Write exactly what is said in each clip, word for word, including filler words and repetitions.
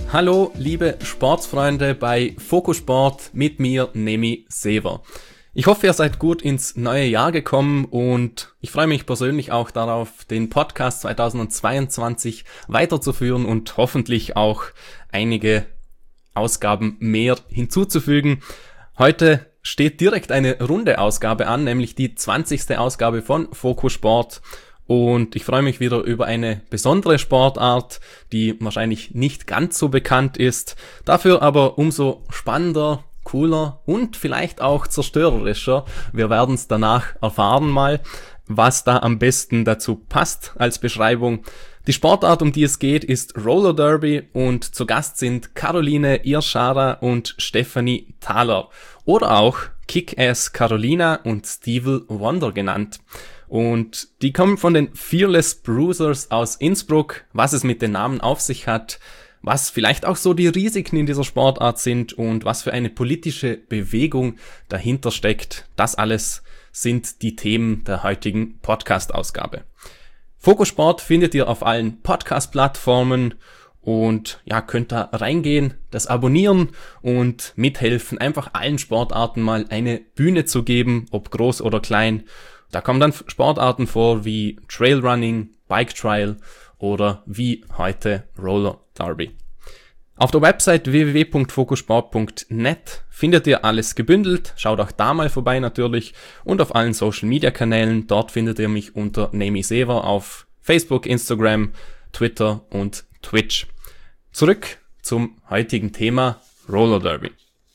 Hallo, liebe Sportsfreunde bei Fokusport mit mir, Nemi Sever. Ich hoffe, ihr seid gut ins neue Jahr gekommen und ich freue mich persönlich auch darauf, den Podcast zweitausendzweiundzwanzig weiterzuführen und hoffentlich auch einige Ausgaben mehr hinzuzufügen. Heute steht direkt eine runde Ausgabe an, nämlich die zwanzigste Ausgabe von Fokusport. Und ich freue mich wieder über eine besondere Sportart, die wahrscheinlich nicht ganz so bekannt ist, dafür aber umso spannender, cooler und vielleicht auch zerstörerischer. Wir werden es danach erfahren mal, was da am besten dazu passt als Beschreibung. Die Sportart, um die es geht, ist Roller Derby und zu Gast sind Caroline Irschara und Stephanie Thaler oder auch Kick-Ass Carolina und Stevie Wonder genannt. Und die kommen von den Fearless Bruisers aus Innsbruck. Was es mit den Namen auf sich hat, was vielleicht auch so die Risiken in dieser Sportart sind und was für eine politische Bewegung dahinter steckt, das alles sind die Themen der heutigen Podcast-Ausgabe. Fokusport findet ihr auf allen Podcast-Plattformen und ja, könnt da reingehen, das abonnieren und mithelfen, einfach allen Sportarten mal eine Bühne zu geben, ob groß oder klein. Da kommen dann Sportarten vor wie Trailrunning, Bike Trial oder wie heute Roller Derby. Auf der Website w w w punkt fokusport punkt net findet ihr alles gebündelt. Schaut auch da mal vorbei natürlich und auf allen Social Media Kanälen. Dort findet ihr mich unter Nemi Sever auf Facebook, Instagram, Twitter und Twitch. Zurück zum heutigen Thema Roller Derby.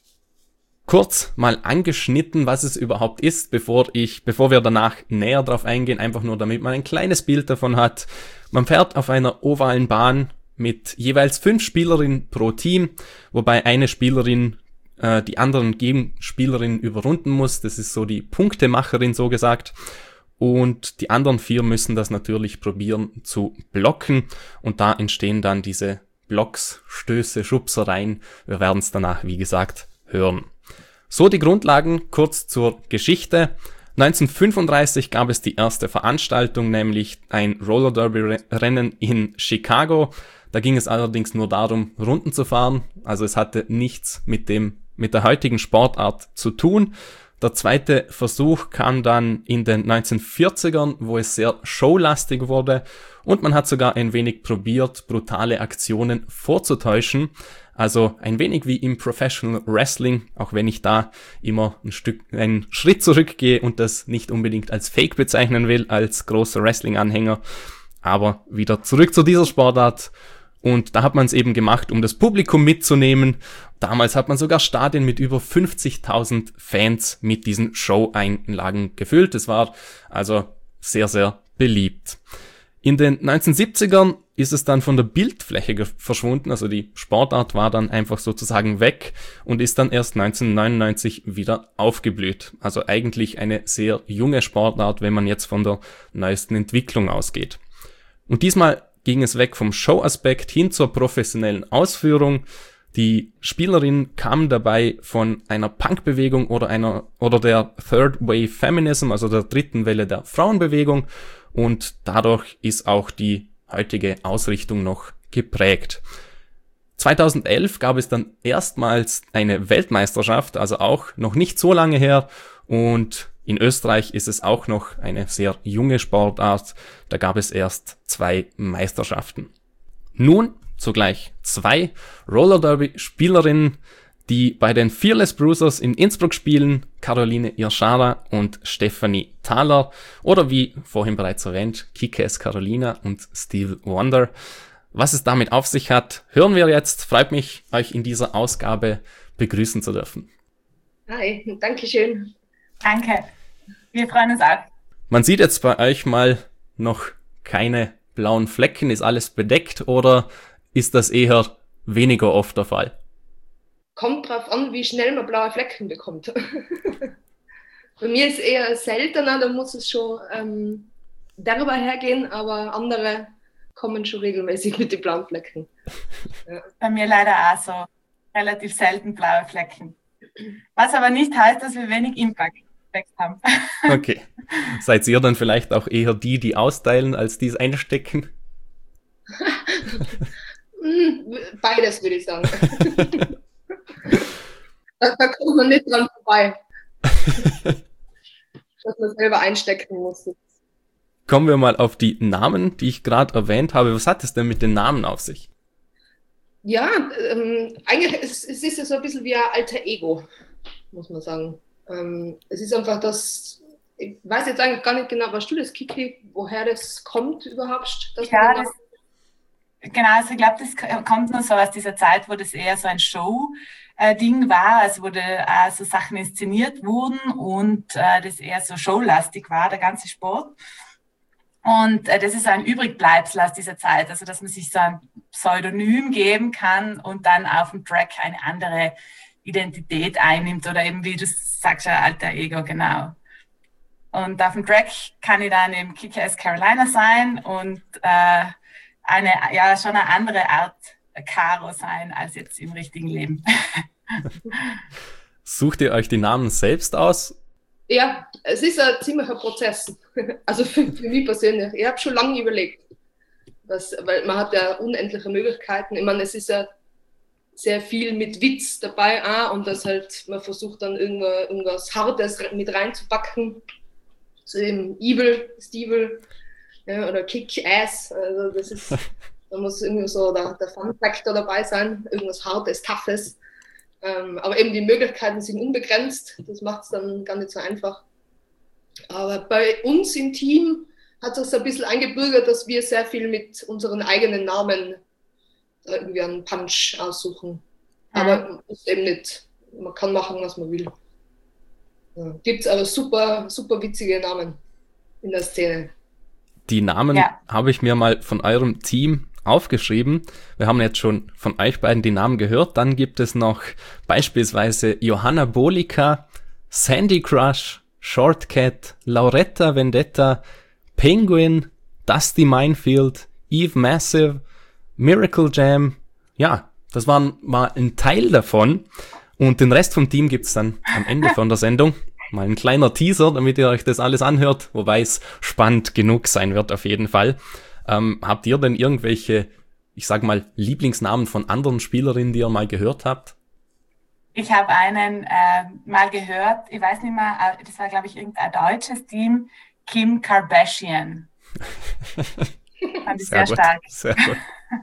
Kurz mal angeschnitten, was es überhaupt ist, bevor ich, bevor wir danach näher drauf eingehen, einfach nur damit man ein kleines Bild davon hat. Man fährt auf einer ovalen Bahn mit jeweils fünf Spielerinnen pro Team, wobei eine Spielerin äh, die anderen Gegenspielerinnen überrunden muss. Das ist so die Punktemacherin, so gesagt. Und die anderen vier müssen das natürlich probieren zu blocken. Und da entstehen dann diese Blocks, Stöße, Schubsereien. Wir werden es danach, wie gesagt, hören. So die Grundlagen kurz zur Geschichte. neunzehnhundertfünfunddreißig gab es die erste Veranstaltung, nämlich ein Roller Derby Rennen in Chicago. Da ging es allerdings nur darum, Runden zu fahren. Also es hatte nichts mit dem, mit der heutigen Sportart zu tun. Der zweite Versuch kam dann in den neunzehnhundertvierzigern, wo es sehr showlastig wurde. Und man hat sogar ein wenig probiert, brutale Aktionen vorzutäuschen. Also ein wenig wie im Professional Wrestling, auch wenn ich da immer ein Stück, einen Schritt zurückgehe und das nicht unbedingt als Fake bezeichnen will, als großer Wrestling-Anhänger. Aber wieder zurück zu dieser Sportart. Und da hat man es eben gemacht, um das Publikum mitzunehmen. Damals hat man sogar Stadien mit über fünfzigtausend Fans mit diesen Show-Einlagen gefüllt. Es war also sehr, sehr beliebt. In den neunzehnhundertsiebzigern ist es dann von der Bildfläche ge- verschwunden, also die Sportart war dann einfach sozusagen weg und ist dann erst neunzehnhundertneunundneunzig wieder aufgeblüht. Also eigentlich eine sehr junge Sportart, wenn man jetzt von der neuesten Entwicklung ausgeht. Und diesmal ging es weg vom Show-Aspekt hin zur professionellen Ausführung. Die Spielerinnen kamen dabei von einer Punk-Bewegung oder einer oder der Third Wave Feminism, also der dritten Welle der Frauenbewegung. Und dadurch ist auch die heutige Ausrichtung noch geprägt. zweitausendelf gab es dann erstmals eine Weltmeisterschaft, also auch noch nicht so lange her. Und in Österreich ist es auch noch eine sehr junge Sportart. Da gab es erst zwei Meisterschaften. Nun zugleich zwei Roller Derby Spielerinnen, die bei den Fearless Bruisers in Innsbruck spielen, Caroline Irschara und Stephanie Thaler oder wie vorhin bereits erwähnt, Kick-Ass Carolina und Stevie Wonder. Was es damit auf sich hat, hören wir jetzt. Freut mich, euch in dieser Ausgabe begrüßen zu dürfen. Hi, danke schön. Danke, wir freuen uns auch. Man sieht jetzt bei euch mal noch keine blauen Flecken. Ist alles bedeckt oder ist das eher weniger oft der Fall? Kommt drauf an, wie schnell man blaue Flecken bekommt. Bei mir ist es eher seltener, da muss es schon ähm, darüber hergehen, aber andere kommen schon regelmäßig mit den blauen Flecken. Ja. Bei mir leider auch so relativ selten blaue Flecken. Was aber nicht heißt, dass wir wenig Impact haben. Okay. Seid ihr dann vielleicht auch eher die, die austeilen, als die es einstecken? Würde Beides würde ich sagen. da, da kommt man nicht dran vorbei. Dass man selber einstecken muss. Kommen wir mal auf die Namen, die ich gerade erwähnt habe. Was hat es denn mit den Namen auf sich? Ja, ähm, eigentlich ist es ist ja so ein bisschen wie ein alter Ego, muss man sagen. Ähm, es ist einfach das, ich weiß jetzt eigentlich gar nicht genau, was du das, Kiki, woher das kommt überhaupt? Dass ja, das, genau, also ich glaube, das kommt nur so aus dieser Zeit, wo das eher so ein Show-Ding war, also wo da, äh, so Sachen inszeniert wurden und äh, das eher so showlastig war, der ganze Sport. Und äh, das ist ein Übrigbleibsel aus dieser Zeit, also dass man sich so ein Pseudonym geben kann und dann auf dem Track eine andere Identität einnimmt oder eben, wie du sagst, ein alter Ego, genau. Und auf dem Track kann ich dann eben Kick-Ass Carolina sein und äh, eine, ja, schon eine andere Art Caro sein als jetzt im richtigen Leben. Sucht ihr euch die Namen selbst aus? Ja, es ist ein ziemlicher Prozess. Also für, für mich persönlich. Ich habe schon lange überlegt. Was, weil man hat ja unendliche Möglichkeiten. Ich meine, es ist ja sehr viel mit Witz dabei auch, und das halt, man versucht dann irgendwas, irgendwas Hartes mit reinzupacken. So eben Evil, Stevil, ja, oder Kick-Ass. Also das ist, da muss irgendwie so der, der Fun-Factor dabei sein. Irgendwas Hartes, Toughes. Ähm, aber eben die Möglichkeiten sind unbegrenzt, das macht es dann gar nicht so einfach. Aber bei uns im Team hat es ein bisschen eingebürgert, dass wir sehr viel mit unseren eigenen Namen irgendwie einen Punch aussuchen. Aber ist eben nicht, man kann machen, was man will. Ja. Gibt es aber super, super witzige Namen in der Szene. Die Namen ja. habe ich mir mal von eurem Team aufgeschrieben. Wir haben jetzt schon von euch beiden die Namen gehört. Dann gibt es noch beispielsweise Johanna Bolika, Sandy Crush, Shortcat, Lauretta Vendetta, Penguin, Dusty Minefield, Eve Massive, Miracle Jam. Ja, das waren mal ein Teil davon. Und den Rest vom Team gibt's dann am Ende von der Sendung. Mal ein kleiner Teaser, damit ihr euch das alles anhört, wobei es spannend genug sein wird auf jeden Fall. Ähm, habt ihr denn irgendwelche, ich sag mal, Lieblingsnamen von anderen Spielerinnen, die ihr mal gehört habt? Ich habe einen äh, mal gehört, ich weiß nicht mehr, das war, glaube ich, irgendein deutsches Team, Kim Kardashian. Fand ich sehr, sehr stark. Sehr gut.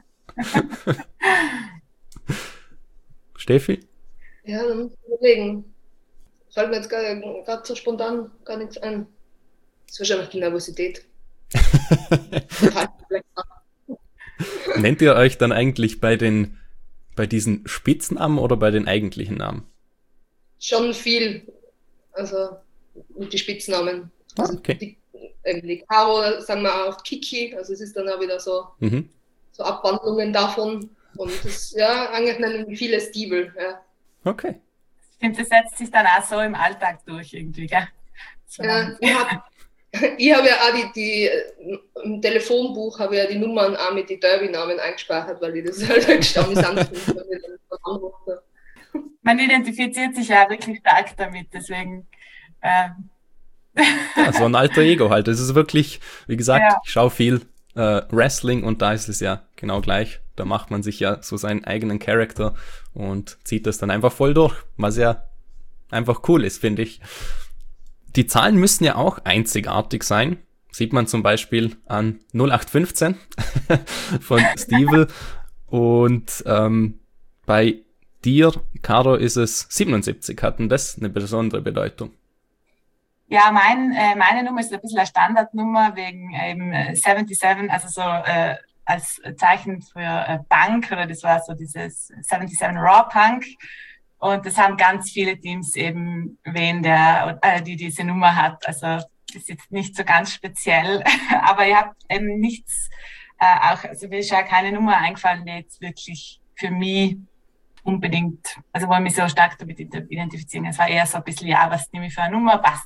Steffi? Ja, dann muss ich überlegen. Fällt mir jetzt gerade so spontan gar nichts ein. Das ist wahrscheinlich die Nervosität. Nennt ihr euch dann eigentlich bei den bei diesen Spitznamen oder bei den eigentlichen Namen? Schon viel. Also mit den Spitznamen. Ah, also okay. Die, die Caro, sagen wir auch Kiki, also es ist dann auch wieder so, mhm. so Abwandlungen davon. Und das, ja, eigentlich nennen viele Stevil. Ja. Okay. Ich finde, das setzt sich dann auch so im Alltag durch irgendwie, gell? So. Ja, ich habe ich hab ja auch die, die, im Telefonbuch habe ich ja die Nummern auch mit den Derby-Namen eingespeichert, weil ich das halt echt amüsant finde. Man identifiziert sich ja wirklich stark damit, deswegen. Ähm. Ja, so ein alter Ego halt. Das ist wirklich, wie gesagt, ja. Ich schaue viel äh, Wrestling und da ist es ja genau gleich. Da macht man sich ja so seinen eigenen Charakter und zieht das dann einfach voll durch, was ja einfach cool ist, finde ich. Die Zahlen müssen ja auch einzigartig sein. Sieht man zum Beispiel an null acht fünfzehn von Stevil. Und ähm, bei dir, Caro, ist es siebenundsiebzig. Hatten das eine besondere Bedeutung? Ja, mein, äh, meine Nummer ist ein bisschen eine Standardnummer wegen eben äh, siebenundsiebzig, also so äh, als Zeichen für äh, Punk, oder das war so dieses siebenundsiebzig Raw Punk. Und das haben ganz viele Teams eben, wen der, äh, die diese Nummer hat. Also das ist jetzt nicht so ganz speziell, aber ihr habt eben nichts, äh, auch, also mir ist ja keine Nummer eingefallen, die jetzt wirklich für mich unbedingt, also wo ich mich so stark damit identifizieren. Es war eher so ein bisschen, ja, was nehme ich für eine Nummer, passt.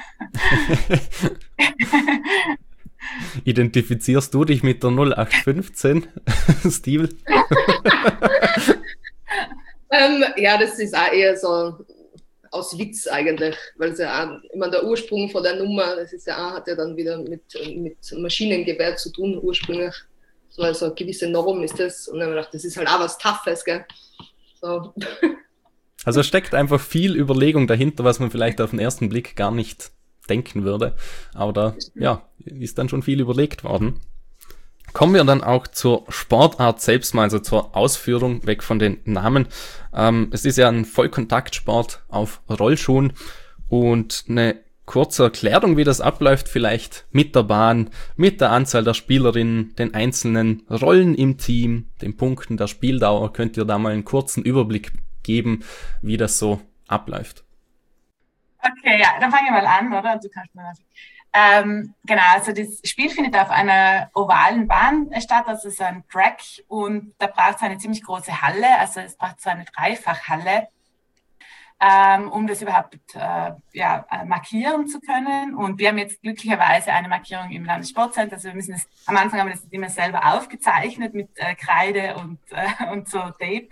Identifizierst du dich mit der null acht fünfzehn, Steve? ähm, ja, das ist auch eher so aus Witz eigentlich, weil es ja auch, ich meine, der Ursprung von der Nummer, das ist ja auch, hat ja dann wieder mit, mit Maschinengewehr zu tun ursprünglich. So also eine gewisse Norm ist das. Und dann habe ich gedacht, das ist halt auch was Toughes, gell. So. Also steckt einfach viel Überlegung dahinter, was man vielleicht auf den ersten Blick gar nicht denken würde. Aber da, ja, ist dann schon viel überlegt worden. Kommen wir dann auch zur Sportart selbst mal, also zur Ausführung, weg von den Namen. Ähm, es ist ja ein Vollkontaktsport auf Rollschuhen und eine kurze Erklärung, wie das abläuft, vielleicht mit der Bahn, mit der Anzahl der Spielerinnen, den einzelnen Rollen im Team, den Punkten der Spieldauer. Könnt ihr da mal einen kurzen Überblick geben, wie das so abläuft? Okay, ja, dann fange ich mal an, oder? Du kannst mal ähm, genau, also das Spiel findet auf einer ovalen Bahn statt, also so ein Track, und da braucht es eine ziemlich große Halle, also es braucht so eine Dreifachhalle, ähm, um das überhaupt äh, ja, markieren zu können. Und wir haben jetzt glücklicherweise eine Markierung im Landessportzentrum, also wir müssen das, am Anfang haben wir das immer selber aufgezeichnet mit äh, Kreide und, äh, und so Tape.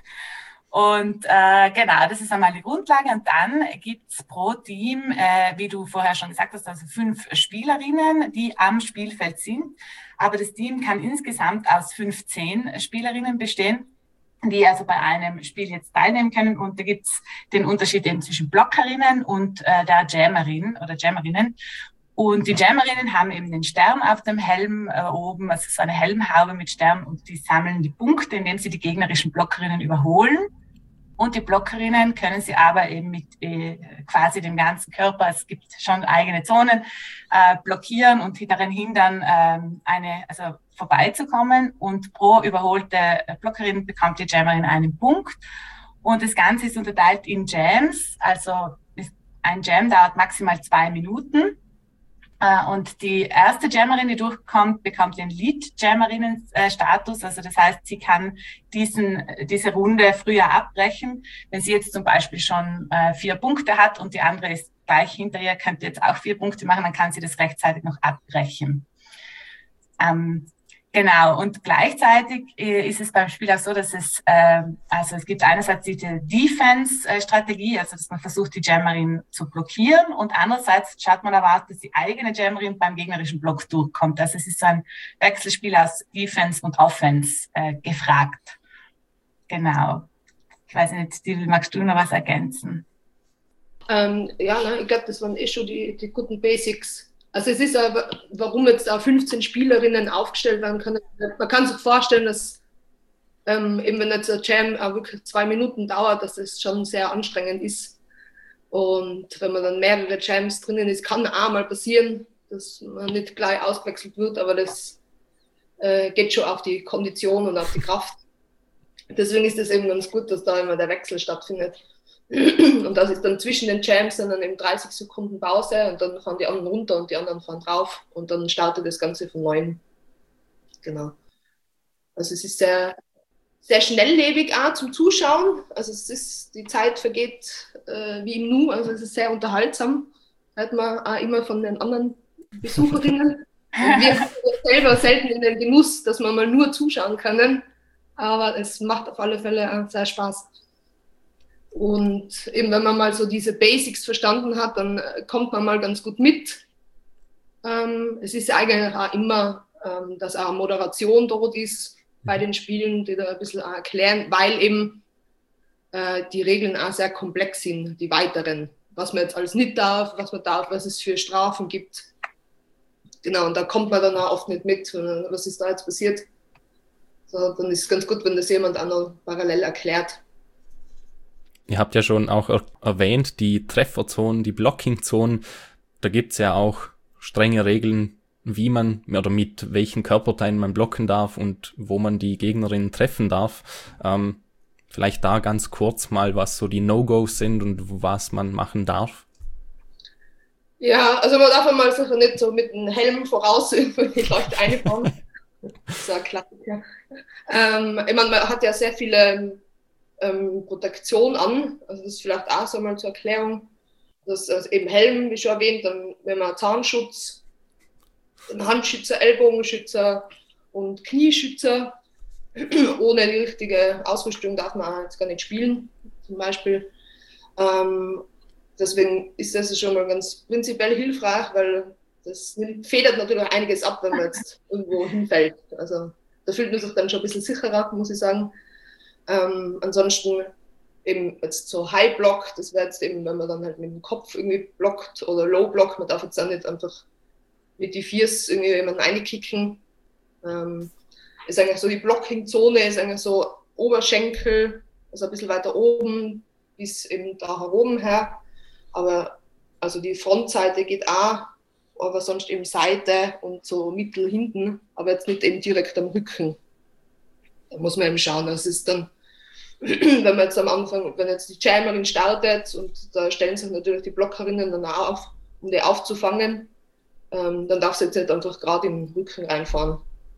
Und äh, genau, das ist einmal die Grundlage. Und dann gibt's pro Team, äh, wie du vorher schon gesagt hast, also fünf Spielerinnen, die am Spielfeld sind. Aber das Team kann insgesamt aus fünfzehn Spielerinnen bestehen, die also bei einem Spiel jetzt teilnehmen können. Und da gibt's den Unterschied eben zwischen Blockerinnen und äh, der Jammerin oder Jammerinnen. Und die Jammerinnen haben eben den Stern auf dem Helm äh, oben, also so eine Helmhaube mit Stern, und die sammeln die Punkte, indem sie die gegnerischen Blockerinnen überholen. Und die Blockerinnen können sie aber eben mit äh, quasi dem ganzen Körper, es gibt schon eigene Zonen, äh, blockieren und daran hindern, äh, eine, also vorbeizukommen. Und pro überholte Blockerin bekommt die Jammerin einen Punkt. Und das Ganze ist unterteilt in Jams, also ein Jam dauert maximal zwei Minuten. Und die erste Jammerin, die durchkommt, bekommt den Lead-Jammerinnen-Status. Also das heißt, sie kann diesen, diese Runde früher abbrechen. Wenn sie jetzt zum Beispiel schon äh, vier Punkte hat und die andere ist gleich hinter ihr, könnte jetzt auch vier Punkte machen, dann kann sie das rechtzeitig noch abbrechen. Ähm, Genau, und gleichzeitig äh, ist es beim Spiel auch so, dass es, äh, also es gibt einerseits diese Defense-Strategie, also dass man versucht, die Jammerin zu blockieren, und andererseits schaut man aber auch, dass die eigene Jammerin beim gegnerischen Block durchkommt. Also es ist so ein Wechselspiel aus Defense und Offense äh, gefragt. Genau. Ich weiß nicht, Steve, magst du noch was ergänzen? Ähm, ja, ne, ich glaube, das waren eh schon die, die guten Basics. Also es ist aber, warum jetzt da fünfzehn Spielerinnen aufgestellt werden können. Man kann sich vorstellen, dass ähm, eben wenn jetzt der Jam auch wirklich zwei Minuten dauert, dass das schon sehr anstrengend ist. Und wenn man dann mehrere Jams drinnen ist, kann auch mal passieren, dass man nicht gleich ausgewechselt wird, aber das äh, geht schon auf die Kondition und auf die Kraft. Deswegen ist es eben ganz gut, dass da immer der Wechsel stattfindet. Und das ist dann zwischen den Jams dann eben dreißig Sekunden Pause, und dann fahren die anderen runter und die anderen fahren drauf, und dann startet das Ganze von neuem. Genau. Also es ist sehr, sehr schnelllebig auch zum Zuschauen. Also es ist, die Zeit vergeht äh, wie im Nu, also es ist sehr unterhaltsam. Hört man auch immer von den anderen Besucherinnen. Und wir haben selber selten in den Genuss, dass wir mal nur zuschauen können, aber es macht auf alle Fälle auch sehr Spaß. Und eben, wenn man mal so diese Basics verstanden hat, dann kommt man mal ganz gut mit. Ähm, es ist eigentlich auch immer, ähm, dass auch Moderation dort ist bei den Spielen, die da ein bisschen erklären, weil eben äh, die Regeln auch sehr komplex sind, die weiteren. Was man jetzt alles nicht darf, was man darf, was es für Strafen gibt. Genau, und da kommt man dann auch oft nicht mit, was ist da jetzt passiert. So, dann ist es ganz gut, wenn das jemand auch noch parallel erklärt. Ihr habt ja schon auch er- erwähnt, die Trefferzonen, die Blockingzonen. Da gibt's ja auch strenge Regeln, wie man oder mit welchen Körperteilen man blocken darf und wo man die Gegnerinnen treffen darf. Ähm, vielleicht da ganz kurz mal, was so die No-Gos sind und was man machen darf. Ja, also man darf einmal sicher nicht so mit einem Helm voraus über die Leute einfahren. Das ist ja ein Klassiker. Ähm, ich meine, man hat ja sehr viele ähm, Protektion an, also das ist vielleicht auch so mal zur Erklärung. Das ist eben Helm, wie schon erwähnt, dann wenn man Zahnschutz, Handschützer, Ellbogenschützer und Knieschützer. Ohne die richtige Ausrüstung darf man jetzt gar nicht spielen, zum Beispiel. Ähm, deswegen ist das schon mal ganz prinzipiell hilfreich, weil das federt natürlich einiges ab, wenn man jetzt irgendwo hinfällt. Also da fühlt man sich dann schon ein bisschen sicherer, muss ich sagen. Ähm, ansonsten eben jetzt so High Block, das wäre jetzt eben, wenn man dann halt mit dem Kopf irgendwie blockt oder Low Block, man darf jetzt auch nicht einfach mit die Viers irgendwie jemanden reinkicken. Ähm, ist eigentlich so die Blocking-Zone, ist eigentlich so Oberschenkel, also ein bisschen weiter oben, bis eben da herum her. Aber also die Frontseite geht auch, aber sonst eben Seite und so mittel hinten, aber jetzt nicht eben direkt am Rücken. Da muss man eben schauen. Das ist dann, wenn man jetzt am Anfang, wenn jetzt die Jammerin startet und da stellen sich natürlich die Blockerinnen dann auch auf, um die aufzufangen, ähm, dann darf sie jetzt nicht einfach gerade im Rücken reinfahren.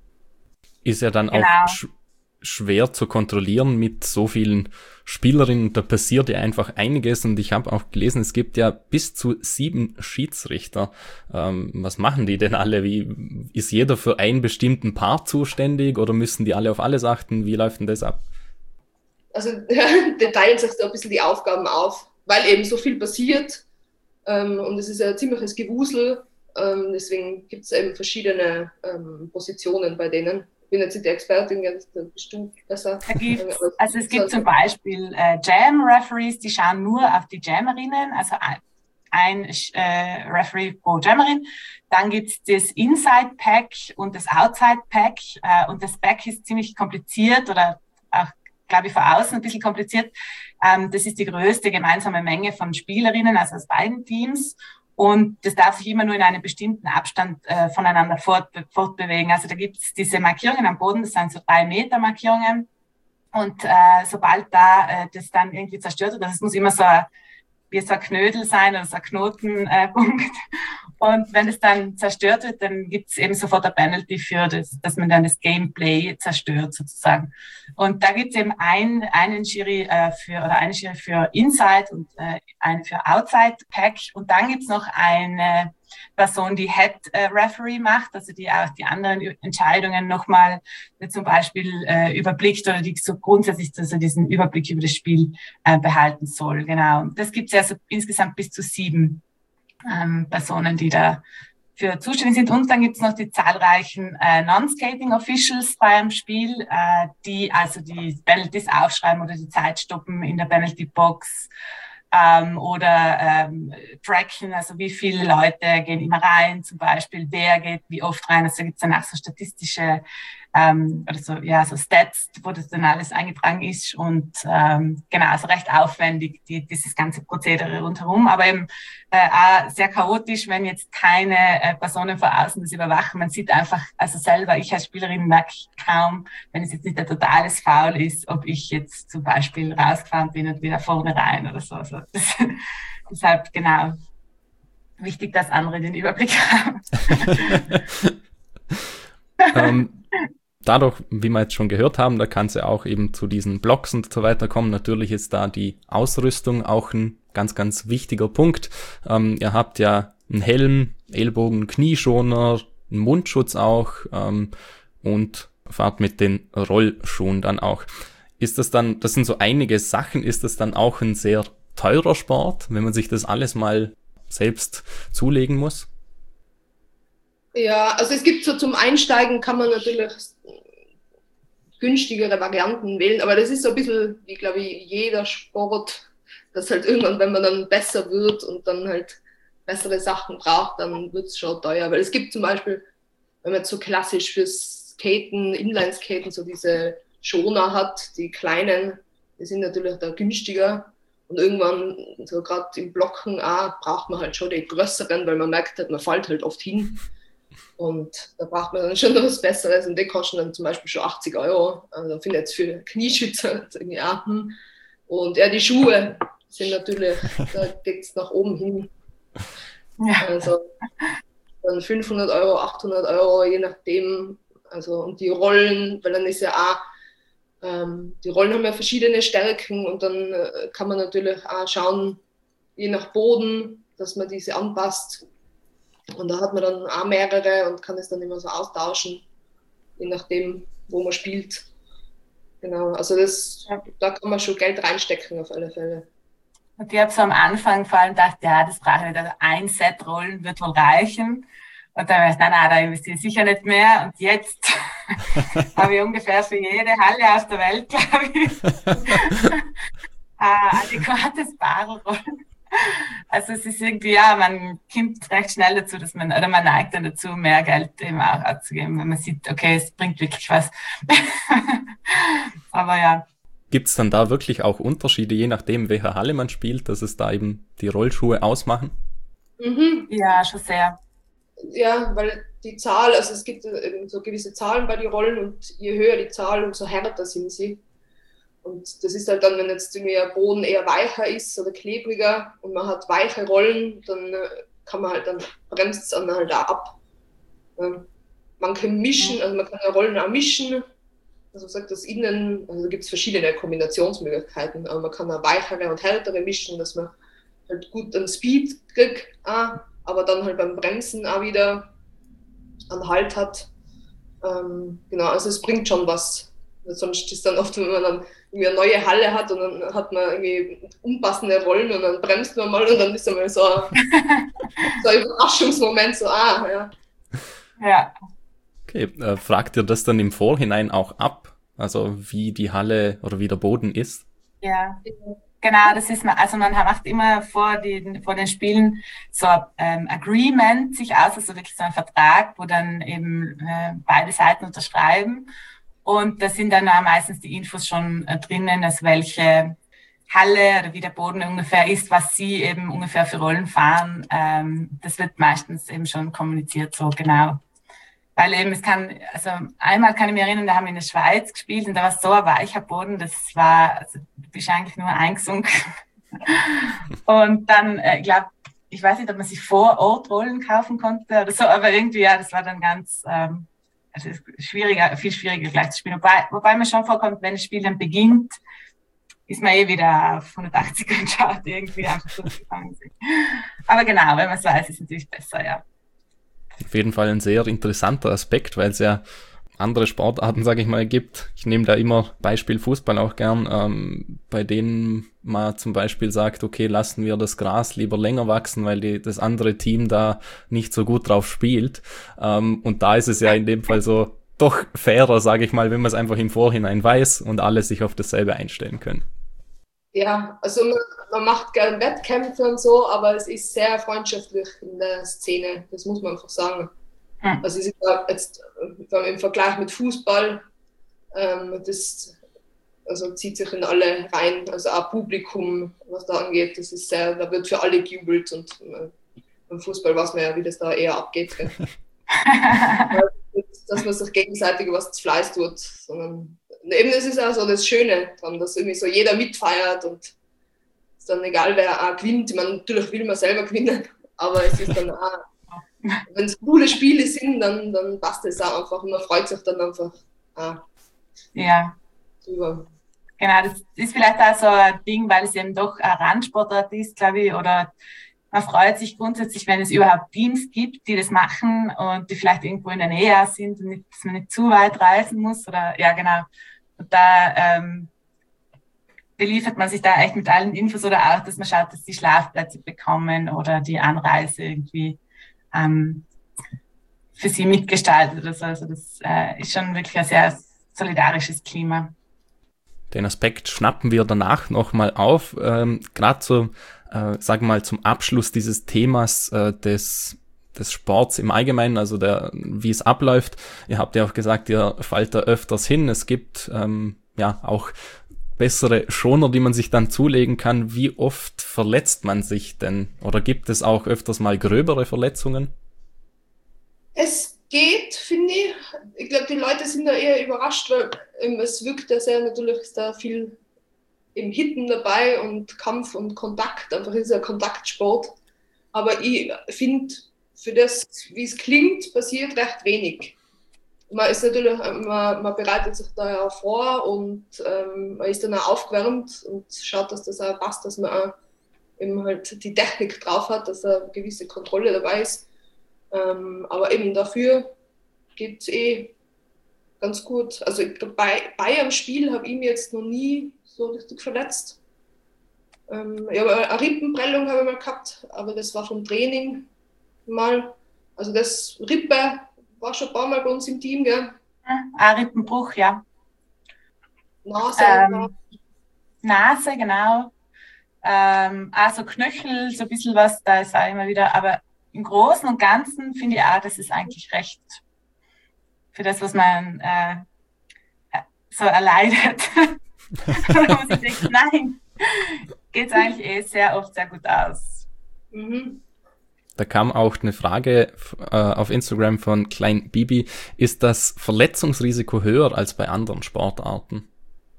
Ist ja dann Genau. auch sch schwer zu kontrollieren mit so vielen Spielerinnen. Da passiert ja einfach einiges und ich habe auch gelesen, es gibt ja bis zu sieben Schiedsrichter. Ähm, was machen die denn alle? Wie ist jeder für einen bestimmten Part zuständig oder müssen die alle auf alles achten? Wie läuft denn das ab? Also die teilen sich da ein bisschen die Aufgaben auf, weil eben so viel passiert ähm, und es ist ein ziemliches Gewusel. Ähm, deswegen gibt es eben verschiedene ähm, Positionen bei denen. Ich bin jetzt nicht die Expertin, das bist du besser. Da gibt's, also es gibt zum Beispiel äh, Jam-Referees, die schauen nur auf die Jammerinnen, also ein, ein äh, Referee pro Jammerin. Dann gibt's das Inside-Pack und das Outside-Pack. Äh, und das Pack ist ziemlich kompliziert oder auch, glaube ich, von außen ein bisschen kompliziert. Ähm, das ist die größte gemeinsame Menge von Spielerinnen, also aus beiden Teams. Und das darf sich immer nur in einem bestimmten Abstand äh, voneinander fortbe fortbewegen. Also da gibt es diese Markierungen am Boden, das sind so drei Meter Markierungen. Und äh, sobald da äh, das dann irgendwie zerstört wird, also es muss immer so ein, wie so ein Knödel sein oder so ein Knotenpunkt. Äh, und wenn es dann zerstört wird, dann gibt es eben sofort ein Penalty für das, dass man dann das Gameplay zerstört sozusagen. Und da gibt es eben ein, einen Schiri äh, für oder eine Schiri für Inside und äh, einen für Outside Pack. Und dann gibt es noch eine Person, die Head äh, Referee macht, also die auch die anderen Entscheidungen nochmal äh, zum Beispiel äh, überblickt oder die so grundsätzlich also diesen Überblick über das Spiel äh, behalten soll. Genau. Und das gibt es also insgesamt bis zu sieben ähm, Personen, die da für zuständig sind. Und dann gibt es noch die zahlreichen äh, Non-Skating Officials beim Spiel, äh, die also die Penalties aufschreiben oder die Zeit stoppen in der Penalty Box. Ähm, oder ähm, tracken, also wie viele Leute gehen immer rein, zum Beispiel, wer geht wie oft rein. Also gibt es dann auch so statistische ähm, oder so, ja, so Stats, wo das dann alles eingetragen ist und ähm, genau, also recht aufwendig, die, dieses ganze Prozedere rundherum, aber eben äh, auch sehr chaotisch, wenn jetzt keine äh, Personen von außen das überwachen. Man sieht einfach, also selber, ich als Spielerin merke kaum, wenn es jetzt nicht ein totales Foul ist, ob ich jetzt zum Beispiel rausgefahren bin und wieder vorne rein oder so. Also das, deshalb, genau, wichtig, dass andere den Überblick haben. ähm, dadurch, wie wir jetzt schon gehört haben, da kann es ja auch eben zu diesen Blocks und so weiter kommen. Natürlich ist da die Ausrüstung auch ein ganz, ganz wichtiger Punkt. Ähm, ihr habt ja einen Helm, Ellbogen, Knieschoner, einen Mundschutz auch ähm, und fahrt mit den Rollschuhen dann auch. Ist das dann, das sind so einige Sachen, ist das dann auch ein sehr teurer Sport, wenn man sich das alles mal selbst zulegen muss? Ja, also es gibt so zum Einsteigen kann man natürlich günstigere Varianten wählen, aber das ist so ein bisschen, wie glaube ich, jeder Sport, dass halt irgendwann, wenn man dann besser wird und dann halt bessere Sachen braucht, dann wird es schon teuer, weil es gibt zum Beispiel, wenn man jetzt so klassisch fürs Skaten, Inlineskaten so diese Schoner hat, die kleinen, die sind natürlich da günstiger und irgendwann, so gerade im Blocken auch, braucht man halt schon die größeren, weil man merkt halt, man fällt halt oft hin. Und da braucht man dann schon noch was Besseres und die kosten dann zum Beispiel schon achtzig Euro. Also da finde ich jetzt für Knieschützer irgendwie auch. Und ja, die Schuhe sind natürlich, da geht es nach oben hin. Ja. Also dann fünfhundert Euro, achthundert Euro, je nachdem. Also und die Rollen, weil dann ist ja auch, ähm, die Rollen haben ja verschiedene Stärken und dann äh, kann man natürlich auch schauen, je nach Boden, dass man diese anpasst. Und da hat man dann auch mehrere und kann es dann immer so austauschen, je nachdem, wo man spielt. Genau, also das, da kann man schon Geld reinstecken auf alle Fälle. Und ich habe so am Anfang vor allem gedacht, ja, das brauche ich nicht. Also ein Set Rollen wird wohl reichen. Und dann habe ich, nein, nein, da investiere ich sicher nicht mehr. Und jetzt habe ich ungefähr für jede Halle auf der Welt, glaube ich, ein adäquates Barrollen. Also es ist irgendwie, ja, man kommt recht schnell dazu, dass man, oder man neigt dann dazu, mehr Geld eben auch auszugeben, wenn man sieht, okay, es bringt wirklich was. Aber ja. Gibt es dann da wirklich auch Unterschiede, je nachdem, welche Halle man spielt, dass es da eben die Rollschuhe ausmachen? Mhm. Ja, schon sehr. Ja, weil die Zahl, also es gibt eben so gewisse Zahlen bei den Rollen und je höher die Zahl, umso härter sind sie. Und das ist halt dann, wenn jetzt irgendwie der Boden eher weicher ist oder klebriger und man hat weiche Rollen, dann kann man halt, dann bremst es dann halt auch ab. Man kann mischen, also man kann ja Rollen auch mischen. Also sagt das Innen, also da gibt es verschiedene Kombinationsmöglichkeiten, aber man kann auch weichere und härtere mischen, dass man halt gut an Speed kriegt, auch, aber dann halt beim Bremsen auch wieder an Halt hat. Ähm, genau, also es bringt schon was. Sonst ist dann oft, wenn man dann irgendwie eine neue Halle hat und dann hat man irgendwie unpassende Rollen und dann bremst man mal und dann ist einmal so ein, so ein Überraschungsmoment, so, ah, ja. Ja. Okay, äh, fragt ihr das dann im Vorhinein auch ab? Also wie die Halle oder wie der Boden ist? Ja, genau, das ist man, also man macht immer vor den, vor den Spielen so ein ähm, Agreement sich aus, also wirklich so ein Vertrag, wo dann eben äh, beide Seiten unterschreiben. Und da sind dann auch meistens die Infos schon äh, drinnen, also welche Halle oder wie der Boden ungefähr ist, was sie eben ungefähr für Rollen fahren. Ähm, das wird meistens eben schon kommuniziert, so genau. Weil eben es kann, also einmal kann ich mich erinnern, da haben wir in der Schweiz gespielt und da war so ein weicher Boden, das war, also du bist eigentlich nur eingesunken. Und dann, äh, ich glaube, ich weiß nicht, ob man sich vor Ort Rollen kaufen konnte oder so, aber irgendwie, ja, das war dann ganz, ähm, also schwieriger, viel schwieriger gleich zu spielen. Wobei, wobei mir schon vorkommt, wenn das Spiel dann beginnt, ist man eh wieder auf hundertachtzig und schaut irgendwie einfach so gefangen. Aber genau, wenn man es weiß, ist es natürlich besser, ja. Auf jeden Fall ein sehr interessanter Aspekt, weil es ja andere Sportarten, sage ich mal, gibt. Ich nehme da immer Beispiel Fußball auch gern, ähm, bei denen man zum Beispiel sagt, okay, lassen wir das Gras lieber länger wachsen, weil die, das andere Team da nicht so gut drauf spielt. Ähm, und da ist es ja in dem Fall so doch fairer, sage ich mal, wenn man es einfach im Vorhinein weiß und alle sich auf dasselbe einstellen können. Ja, also man, man macht gerne Wettkämpfe und so, aber es ist sehr freundschaftlich in der Szene, das muss man einfach sagen. Hm. Also es ist jetzt im Vergleich mit Fußball, ähm, das also zieht sich in alle rein, also auch Publikum, was da angeht, das ist sehr, da wird für alle gejubelt und äh, beim Fußball weiß man ja, wie das da eher abgeht. Dass man sich gegenseitig was zu Fleiß tut, sondern eben das ist auch so das Schöne dran, dass irgendwie so jeder mitfeiert und es ist dann egal, wer auch gewinnt. Ich meine, natürlich will man selber gewinnen, aber es ist dann auch, wenn es coole Spiele sind, dann, dann passt es auch einfach und man freut sich dann einfach auch ja. drüber. Genau, das ist vielleicht auch so ein Ding, weil es eben doch ein Randsportart ist, glaube ich, oder man freut sich grundsätzlich, wenn es überhaupt Teams gibt, die das machen und die vielleicht irgendwo in der Nähe sind und nicht, dass man nicht zu weit reisen muss oder, ja, genau. Und da ähm, beliefert man sich da echt mit allen Infos oder auch, dass man schaut, dass die Schlafplätze bekommen oder die Anreise irgendwie ähm, für sie mitgestaltet oder so. Also das äh, ist schon wirklich ein sehr solidarisches Klima. Den Aspekt schnappen wir danach nochmal auf, ähm, gerade so, äh, sagen wir mal, zum Abschluss dieses Themas äh, des des Sports im Allgemeinen, also der, wie es abläuft. Ihr habt ja auch gesagt, ihr fallt da öfters hin. Es gibt ähm, ja auch bessere Schoner, die man sich dann zulegen kann. Wie oft verletzt man sich denn? Oder gibt es auch öfters mal gröbere Verletzungen? Es geht, finde ich. Ich glaube, die Leute sind da eher überrascht, weil ähm, es wirkt ja sehr, natürlich ist da viel im Hitten dabei und Kampf und Kontakt, einfach ist ja Kontaktsport. Aber ich finde, für das, wie es klingt, passiert recht wenig. Man ist natürlich, man, man bereitet sich da ja vor und ähm, man ist dann auch aufgewärmt und schaut, dass das auch passt, dass man auch eben halt die Technik drauf hat, dass eine gewisse Kontrolle dabei ist. Ähm, aber eben dafür geht es eh ganz gut. Also ich glaube, bei, bei einem Spiel habe ich mich jetzt noch nie so richtig verletzt. Ähm, ja, eine Rippenprellung habe ich mal gehabt, aber das war vom Training mal. Also das Rippe war schon ein paar Mal bei uns im Team, gell? Ah, Rippenbruch, ja. Nase. Ähm, Nase, genau. Ähm, also Knöchel, so ein bisschen was, da ist auch immer wieder, aber im Großen und Ganzen finde ich auch, das ist eigentlich recht für das, was man äh, so erleidet. Da muss ich denken, nein, geht es eigentlich eh sehr oft sehr gut aus. Mhm. Da kam auch eine Frage äh, auf Instagram von Klein Bibi. Ist das Verletzungsrisiko höher als bei anderen Sportarten?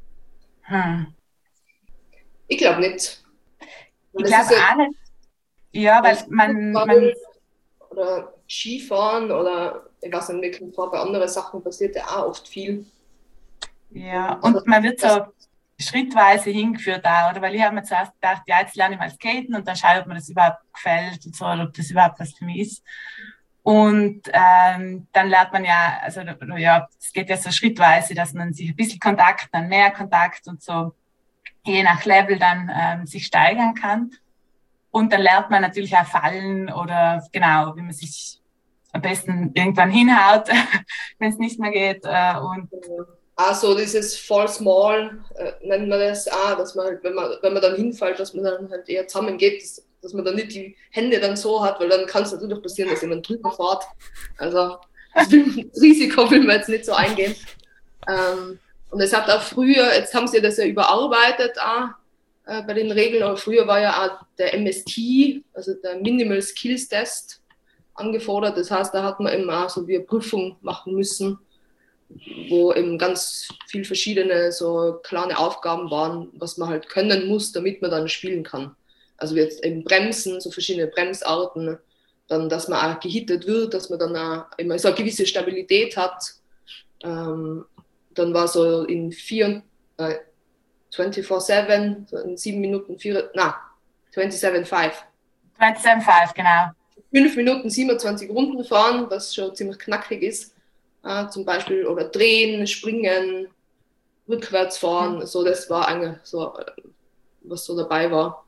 Hm. Ich glaube nicht. Ich glaube auch nicht. Ja, weil man, man... Oder Skifahren oder ich weiß nicht, wirklich bei anderen Sachen passiert ja auch oft viel. Ja, und man wird so schrittweise hingeführt auch, oder? Weil ich habe mir zuerst gedacht, ja, jetzt lerne ich mal Skaten und dann schaue ich, ob mir das überhaupt gefällt und so, oder ob das überhaupt was für mich ist. Und ähm, dann lernt man ja, also ja, es geht ja so schrittweise, dass man sich ein bisschen Kontakt, dann mehr Kontakt und so je nach Level dann ähm, sich steigern kann. Und dann lernt man natürlich auch fallen oder genau, wie man sich am besten irgendwann hinhaut, wenn es nicht mehr geht. Äh, und also dieses Fall Small äh, nennt man das auch, dass man halt, wenn man, wenn man dann hinfällt, dass man dann halt eher zusammengeht, dass, dass man dann nicht die Hände dann so hat, weil dann kann es natürlich passieren, dass jemand drüber fährt. Also das, will, das Risiko will man jetzt nicht so eingehen. Ähm, und es hat auch früher, jetzt haben sie das ja überarbeitet auch, äh, bei den Regeln, aber früher war ja auch der M S T, also der Minimal Skills Test, angefordert. Das heißt, da hat man eben auch so wie eine Prüfung machen müssen, wo eben ganz viel verschiedene so kleine Aufgaben waren, was man halt können muss, damit man dann spielen kann. Also jetzt eben Bremsen, so verschiedene Bremsarten, dann, dass man auch gehittet wird, dass man dann auch immer so eine gewisse Stabilität hat. Ähm, dann war so in vier, äh, vierundzwanzig sieben, so in sieben Minuten, vier, na, siebenundzwanzig fünf. siebenundzwanzig fünf, genau. fünf Minuten siebenundzwanzig Runden fahren, was schon ziemlich knackig ist. Äh, zum Beispiel, oder drehen, springen, rückwärts fahren, so, das war eigentlich so, was so dabei war.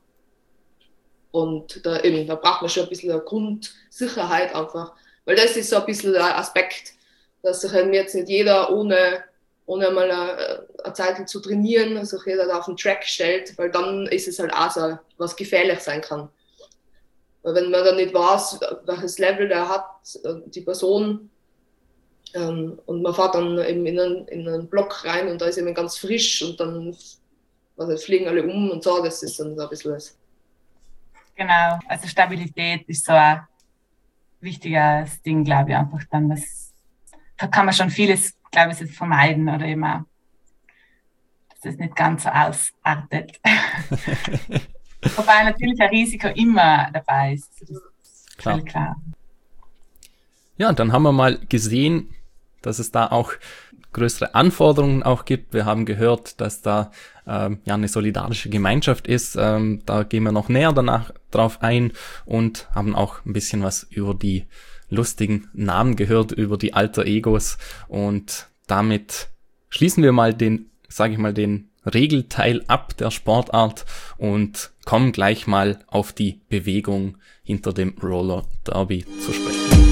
Und da eben, da braucht man schon ein bisschen eine Grundsicherheit einfach, weil das ist so ein bisschen der Aspekt, dass sich halt jetzt nicht jeder ohne, ohne mal eine, eine Zeit zu trainieren, sich jeder da auf den Track stellt, weil dann ist es halt auch so, was gefährlich sein kann. Weil wenn man dann nicht weiß, welches Level der hat, die Person, Ähm, und man fährt dann eben in einen, in einen Block rein und da ist eben ganz frisch und dann also fliegen alle um und so, das ist dann so ein bisschen das. Genau, also Stabilität ist so ein wichtiges Ding, glaube ich, einfach dann, das, da kann man schon vieles, glaube ich, vermeiden oder eben auch, dass das nicht ganz so ausartet. Wobei natürlich ein Risiko immer dabei ist, das ist klar. Völlig klar. Ja, dann haben wir mal gesehen, dass es da auch größere Anforderungen auch gibt. Wir haben gehört, dass da ähm, ja eine solidarische Gemeinschaft ist. Ähm, da gehen wir noch näher danach drauf ein und haben auch ein bisschen was über die lustigen Namen gehört, über die Alter Egos. Und damit schließen wir mal den, sage ich mal, den Regelteil ab der Sportart und kommen gleich mal auf die Bewegung hinter dem Roller Derby zu sprechen.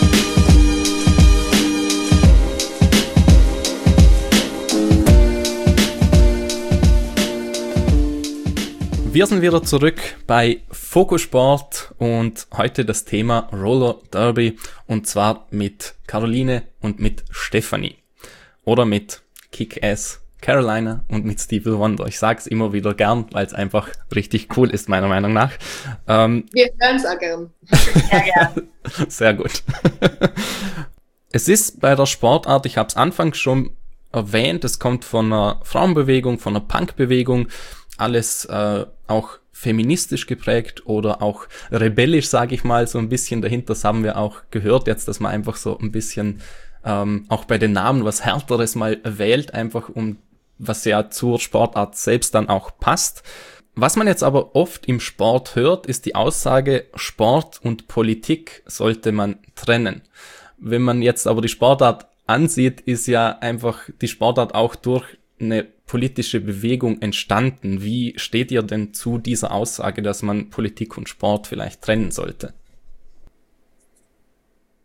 Wir sind wieder zurück bei Fokus Sport und heute das Thema Roller Derby und zwar mit Caroline und mit Stefanie oder mit Kick-Ass Carolina und mit Stevie Wonder. Ich sag's immer wieder gern, weil es einfach richtig cool ist, meiner Meinung nach. Ähm, Wir hören's auch gern. Ja, ja. Sehr gut. Es ist bei der Sportart, ich habe es anfangs schon erwähnt, es kommt von einer Frauenbewegung, von einer Punkbewegung, alles äh, auch feministisch geprägt oder auch rebellisch, sage ich mal, so ein bisschen dahinter. Das haben wir auch gehört jetzt, dass man einfach so ein bisschen ähm, auch bei den Namen was Härteres mal wählt, einfach um was ja zur Sportart selbst dann auch passt. Was man jetzt aber oft im Sport hört, ist die Aussage, Sport und Politik sollte man trennen. Wenn man jetzt aber die Sportart ansieht, ist ja einfach die Sportart auch durch eine politische Bewegung entstanden. Wie steht ihr denn zu dieser Aussage, dass man Politik und Sport vielleicht trennen sollte?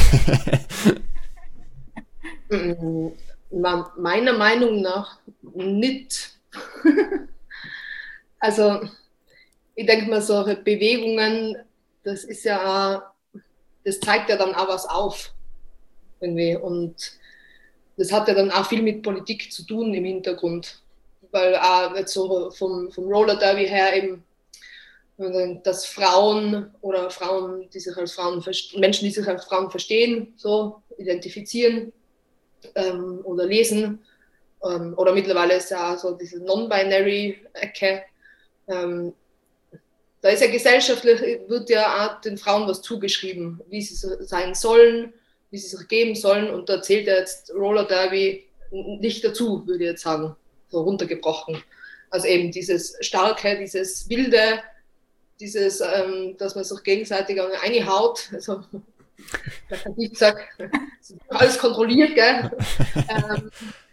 Meiner Meinung nach nicht. Also ich denke mal, solche Bewegungen, das ist ja, das zeigt ja dann auch was auf. Irgendwie. Und das hat ja dann auch viel mit Politik zu tun im Hintergrund. Weil auch jetzt so vom, vom Roller Derby her eben, dass Frauen oder Frauen, die sich als Frauen, Menschen, die sich als Frauen verstehen, so identifizieren ähm, oder lesen, ähm, oder mittlerweile ist ja auch so diese Non-Binary-Ecke, ähm, da ist ja gesellschaftlich, wird ja auch den Frauen was zugeschrieben, wie sie sein sollen, wie sie sich geben sollen, und da zählt ja jetzt Roller Derby nicht dazu, würde ich jetzt sagen, so runtergebrochen. Also eben dieses Starke, dieses Wilde, dieses, ähm, dass man sich gegenseitig reinhaut, also plakativ gesagt, alles kontrolliert, gell? ähm,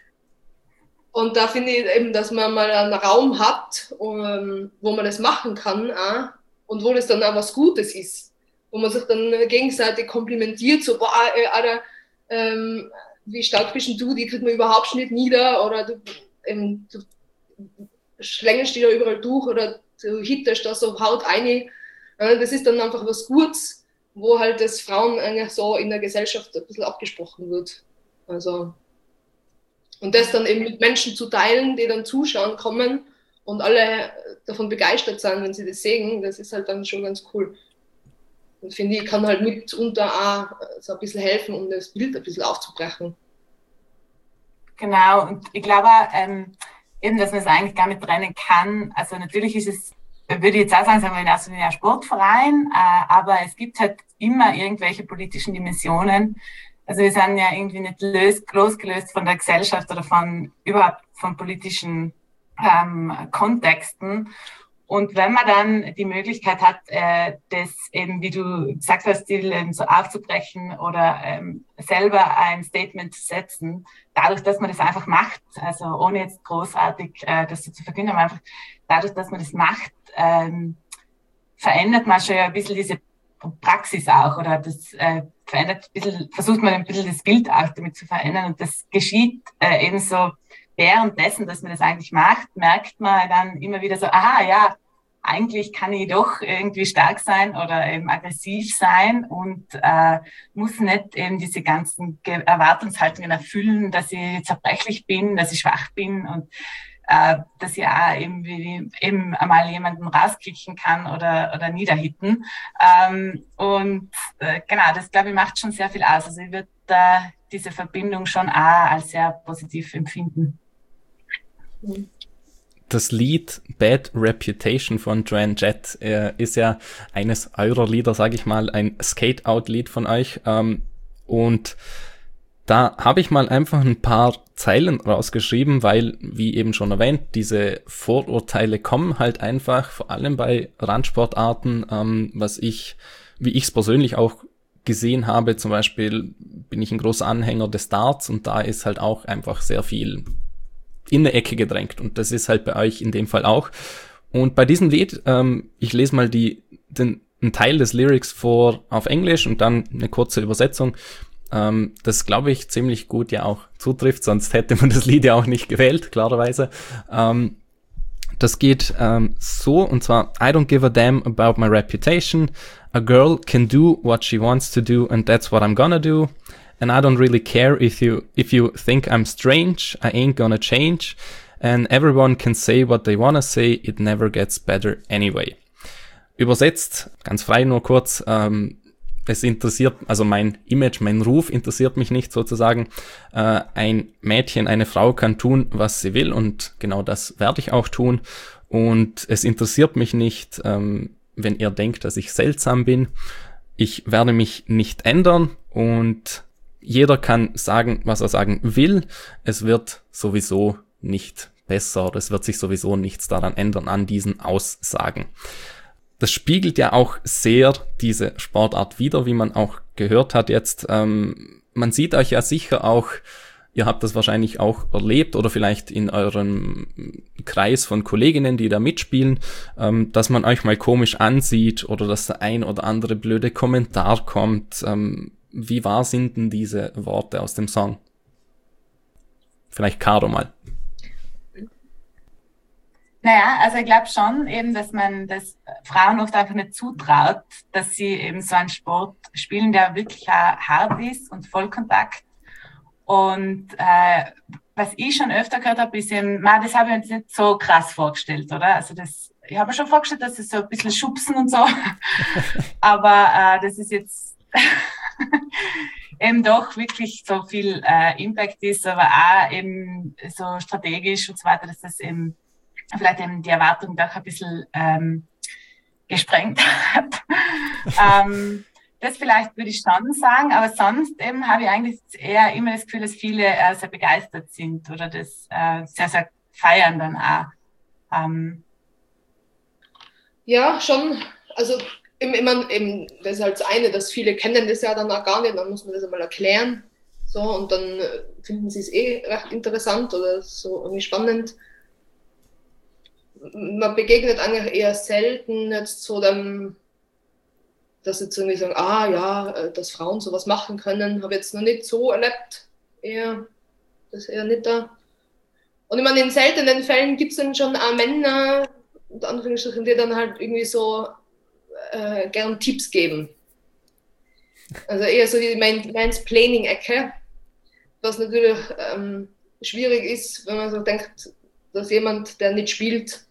und da finde ich eben, dass man mal einen Raum hat, um, wo man das machen kann auch, und wo das dann auch was Gutes ist, wo man sich dann gegenseitig komplimentiert, so, boah, ey, Alter, ähm, wie stark bist du, die kriegt man überhaupt nicht nieder, oder du, ähm, du schlängst die da überall durch, oder du hitterst da so Haut rein. Das ist dann einfach was Gutes, wo halt das Frauen eigentlich so in der Gesellschaft ein bisschen abgesprochen wird. Also, und das dann eben mit Menschen zu teilen, die dann zuschauen kommen und alle davon begeistert sind, wenn sie das sehen, das ist halt dann schon ganz cool. Und finde ich, kann halt mitunter auch so ein bisschen helfen, um das Bild ein bisschen aufzubrechen. Genau, und ich glaube, ähm, eben, dass man es eigentlich gar nicht trennen kann. Also natürlich ist es, würde ich jetzt auch sagen, sagen wir in erster Linie ein Sportverein, äh, aber es gibt halt immer irgendwelche politischen Dimensionen. Also wir sind ja irgendwie nicht lös, losgelöst von der Gesellschaft oder von überhaupt von politischen ähm, Kontexten. Und wenn man dann die Möglichkeit hat, äh, das eben, wie du gesagt hast, die, ähm, so aufzubrechen oder ähm, selber ein Statement zu setzen, dadurch, dass man das einfach macht, also ohne jetzt großartig äh, das so zu verkünden, aber einfach dadurch, dass man das macht, ähm, verändert man schon ja ein bisschen diese Praxis auch, oder das äh, verändert ein bisschen, versucht man ein bisschen das Bild auch damit zu verändern, und das geschieht äh, eben so währenddessen, dass man das eigentlich macht, merkt man dann immer wieder so, aha, ja, eigentlich kann ich doch irgendwie stark sein oder eben aggressiv sein und äh, muss nicht eben diese ganzen Ge- Erwartungshaltungen erfüllen, dass ich zerbrechlich bin, dass ich schwach bin und äh, dass ich auch eben, wie, eben einmal jemanden rauskicken kann oder, oder niederhitten. Ähm, und äh, genau, das glaube ich macht schon sehr viel aus. Also ich würde da diese Verbindung schon auch als sehr positiv empfinden. Das Lied Bad Reputation von Joan Jett äh, ist ja eines eurer Lieder, sage ich mal, ein Skate-Out-Lied von euch. Ähm, und da habe ich mal einfach ein paar Zeilen rausgeschrieben, weil, wie eben schon erwähnt, diese Vorurteile kommen halt einfach, vor allem bei Randsportarten, ähm, was ich, wie ich es persönlich auch gesehen habe, zum Beispiel bin ich ein großer Anhänger des Darts, und da ist halt auch einfach sehr viel in eine Ecke gedrängt, und das ist halt bei euch in dem Fall auch. Und bei diesem Lied, ähm, ich lese mal die den einen Teil des Lyrics vor auf Englisch und dann eine kurze Übersetzung, ähm, das glaube ich ziemlich gut ja auch zutrifft, sonst hätte man das Lied ja auch nicht gewählt, klarerweise. Ähm, das geht ähm, so, und zwar: I don't give a damn about my reputation. A girl can do what she wants to do, and that's what I'm gonna do. And I don't really care if you if you think I'm strange, I ain't gonna change. And everyone can say what they wanna say, it never gets better anyway. Übersetzt, ganz frei nur kurz, ähm, es interessiert, also mein Image, mein Ruf interessiert mich nicht sozusagen. Äh, ein Mädchen, eine Frau kann tun, was sie will, und genau das werde ich auch tun. Und es interessiert mich nicht, ähm, wenn ihr denkt, dass ich seltsam bin. Ich werde mich nicht ändern, und jeder kann sagen, was er sagen will. Es wird sowieso nicht besser, oder es wird sich sowieso nichts daran ändern, an diesen Aussagen. Das spiegelt ja auch sehr diese Sportart wider, wie man auch gehört hat jetzt. Ähm, man sieht euch ja sicher auch, ihr habt das wahrscheinlich auch erlebt oder vielleicht in eurem Kreis von Kolleginnen, die da mitspielen, ähm, dass man euch mal komisch ansieht oder dass der ein oder andere blöde Kommentar kommt, ähm, wie wahr sind denn diese Worte aus dem Song? Vielleicht Caro mal. Naja, also ich glaube schon eben, dass man das Frauen oft einfach nicht zutraut, dass sie eben so einen Sport spielen, der wirklich auch hart ist und Vollkontakt. Und äh, was ich schon öfter gehört habe, ist eben, man, das habe ich mir jetzt nicht so krass vorgestellt, oder? Also das, ich habe mir schon vorgestellt, dass es so ein bisschen schubsen und so, aber äh, das ist jetzt eben doch wirklich so viel äh, Impact ist, aber auch eben so strategisch und so weiter, dass das eben vielleicht eben die Erwartung doch ein bisschen ähm, gesprengt hat. ähm, das vielleicht würde ich schon sagen, aber sonst eben habe ich eigentlich eher immer das Gefühl, dass viele äh, sehr begeistert sind oder das äh, sehr, sehr feiern dann auch. Ähm, ja, schon. Also im, immer, eben, das ist halt das eine, dass viele kennen das ja dann auch gar nicht, dann muss man das einmal erklären. So, und dann finden sie es eh recht interessant oder so irgendwie spannend. Man begegnet eigentlich eher selten jetzt so dem, dass jetzt irgendwie sagen, ah ja, dass Frauen sowas machen können, habe ich jetzt noch nicht so erlebt. Eher, das ist eher nicht da. Und ich meine, in seltenen Fällen gibt es dann schon auch Männer, unter Anführungsstrichen, die dann halt irgendwie so äh, gern Tipps geben. Also eher so die Mansplaining-Ecke, was natürlich ähm, schwierig ist, wenn man so denkt, dass jemand, der nicht spielt,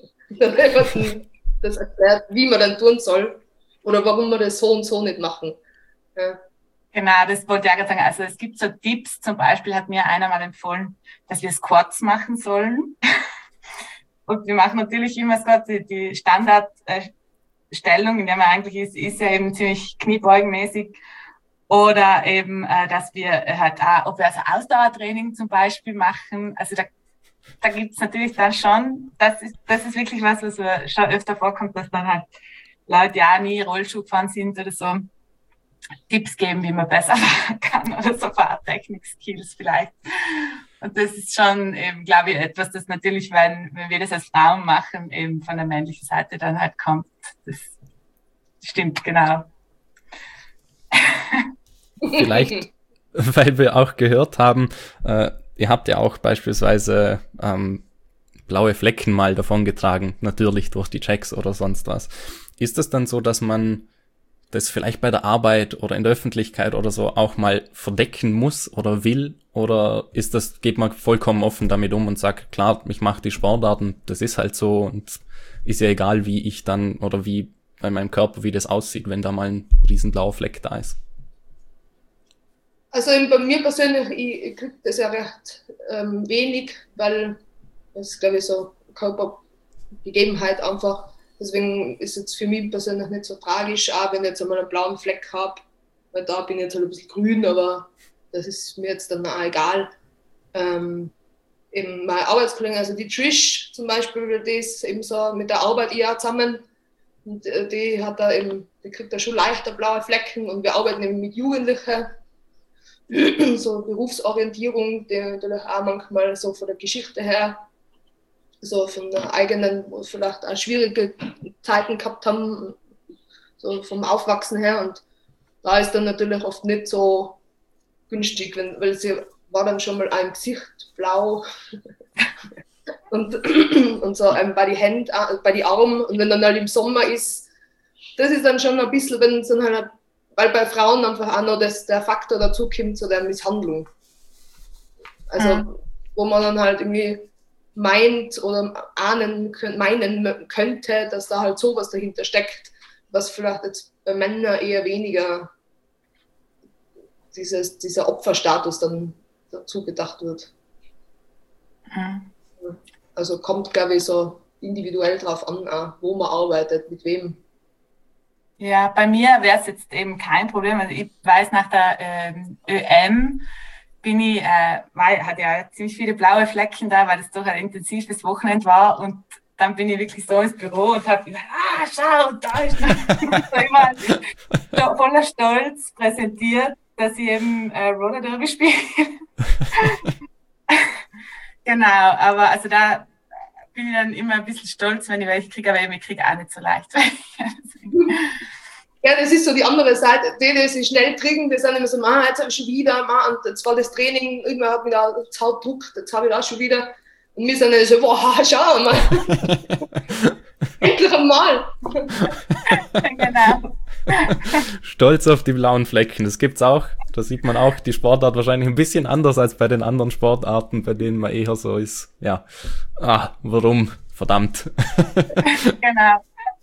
das erklärt, wie man dann tun soll oder warum wir das so und so nicht machen. Ja. Genau, das wollte ich auch gerade sagen. Also es gibt so Tipps, zum Beispiel hat mir einer mal empfohlen, dass wir Squats machen sollen. Und wir machen natürlich immer Squats, die, die Standardstellung, in der man eigentlich ist, ist ja eben ziemlich kniebeugenmäßig. Oder eben, äh, dass wir halt auch, ob wir also Ausdauertraining zum Beispiel machen. Also da Da gibt's natürlich dann schon, das ist, das ist wirklich was, was schon öfter vorkommt, dass dann halt Leute, ja nie Rollschuh gefahren sind oder so, Tipps geben, wie man besser fahren kann oder so Fahrtechnik-Skills vielleicht. Und das ist schon eben, glaube ich, etwas, das natürlich, wenn, wenn wir das als Frauen machen, eben von der männlichen Seite dann halt kommt. Das stimmt, genau. Vielleicht, weil wir auch gehört haben, äh, ihr habt ja auch beispielsweise ähm, blaue Flecken mal davongetragen, natürlich durch die Checks oder sonst was. Ist es dann so, dass man das vielleicht bei der Arbeit oder in der Öffentlichkeit oder so auch mal verdecken muss oder will? Oder ist das, geht man vollkommen offen damit um und sagt, klar, ich mache die Sportarten, das ist halt so und ist ja egal, wie ich dann oder wie bei meinem Körper, wie das aussieht, wenn da mal ein riesen blauer Fleck da ist? Also bei mir persönlich, ich, ich kriege das ja recht ähm, wenig, weil das, glaube ich, so Körpergegebenheit einfach. Deswegen ist es für mich persönlich nicht so tragisch, auch wenn ich jetzt einmal einen blauen Fleck habe, weil da bin ich jetzt halt ein bisschen grün, aber das ist mir jetzt dann auch egal. Ähm, eben meine Arbeitskollegen, also die Trish zum Beispiel, die ist eben so mit der Arbeit eher zusammen und die hat da eben, die kriegt da schon leichter blaue Flecken und wir arbeiten eben mit Jugendlichen. So Berufsorientierung, die natürlich auch manchmal so von der Geschichte her, so von der eigenen, wo vielleicht auch schwierige Zeiten gehabt haben, so vom Aufwachsen her. Und da ist dann natürlich oft nicht so günstig, wenn, weil sie war dann schon mal ein Gesicht blau und, und so ähm, bei die Hände, äh, bei die Armen. Und wenn dann halt im Sommer ist, das ist dann schon ein bisschen, wenn es dann halt, weil bei Frauen einfach auch noch das, der Faktor dazu kommt zu der Misshandlung. Also, mhm. wo man dann halt irgendwie meint oder ahnen meinen könnte, dass da halt sowas dahinter steckt, was vielleicht jetzt bei Männern eher weniger dieses, dieser Opferstatus dann dazu gedacht wird. Mhm. Also kommt, glaube ich, so individuell drauf an, wo man arbeitet, mit wem. Ja, bei mir wäre es jetzt eben kein Problem. Also ich weiß, nach der ähm, ÖM bin ich, äh, weil, hatte ja ziemlich viele blaue Flecken da, weil das doch ein intensives Wochenende war. Und dann bin ich wirklich so ins Büro und habe gesagt, ah, schau, da ist noch immer so voller Stolz präsentiert, dass ich eben äh, Roller Derby spiele. Genau, aber also da bin ich dann immer ein bisschen stolz, wenn ich welche kriege, aber eben, ich kriege auch nicht so leicht. Ja, das ist so die andere Seite. Die, die sich schnell kriegen, die sind immer so, ah, jetzt habe ich schon wieder, ah, und jetzt war das Training, irgendwann hat mich da das Haut druckt, jetzt habe ich da schon wieder. Und wir sind dann so, wow, schau mal. Endlich einmal. Genau. Stolz auf die blauen Flecken, das gibt's auch. Da sieht man auch die Sportart wahrscheinlich ein bisschen anders als bei den anderen Sportarten, bei denen man eher so ist, ja, ah, warum, verdammt. Genau.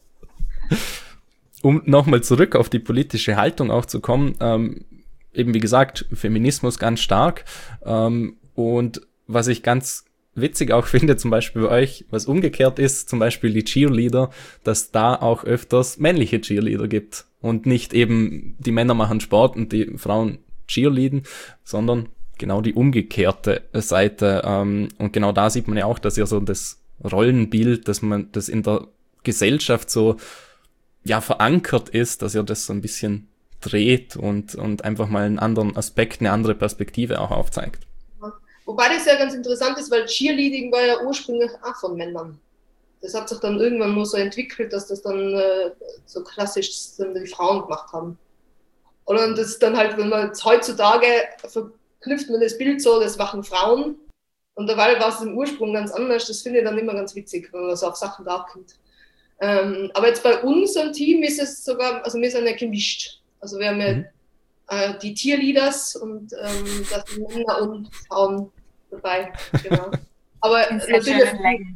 Um nochmal zurück auf die politische Haltung auch zu kommen, ähm, eben wie gesagt, Feminismus ganz stark, ähm, und was ich ganz witzig auch finde, zum Beispiel bei euch, was umgekehrt ist, zum Beispiel die Cheerleader, dass da auch öfters männliche Cheerleader gibt und nicht eben die Männer machen Sport und die Frauen cheerleaden, sondern genau die umgekehrte Seite. Ähm, und genau da sieht man ja auch, dass ihr so das Rollenbild, dass man das in der Gesellschaft so ja verankert ist, dass ihr das so ein bisschen dreht und und einfach mal einen anderen Aspekt, eine andere Perspektive auch aufzeigt. Wobei das ja ganz interessant ist, weil Cheerleading war ja ursprünglich auch von Männern. Das hat sich dann irgendwann nur so entwickelt, dass das dann äh, so klassisch dann die Frauen gemacht haben. Und das dann halt, wenn man jetzt heutzutage verknüpft man das Bild so, das machen Frauen. Und dabei war es im Ursprung ganz anders. Das finde ich dann immer ganz witzig, wenn man so auf Sachen draufkommt. Ähm, aber jetzt bei unserem Team ist es sogar, also wir sind ja gemischt. Also wir haben ja Mhm. äh, die Tierleaders und ähm, da sind Männer und Frauen dabei. Genau. Aber natürlich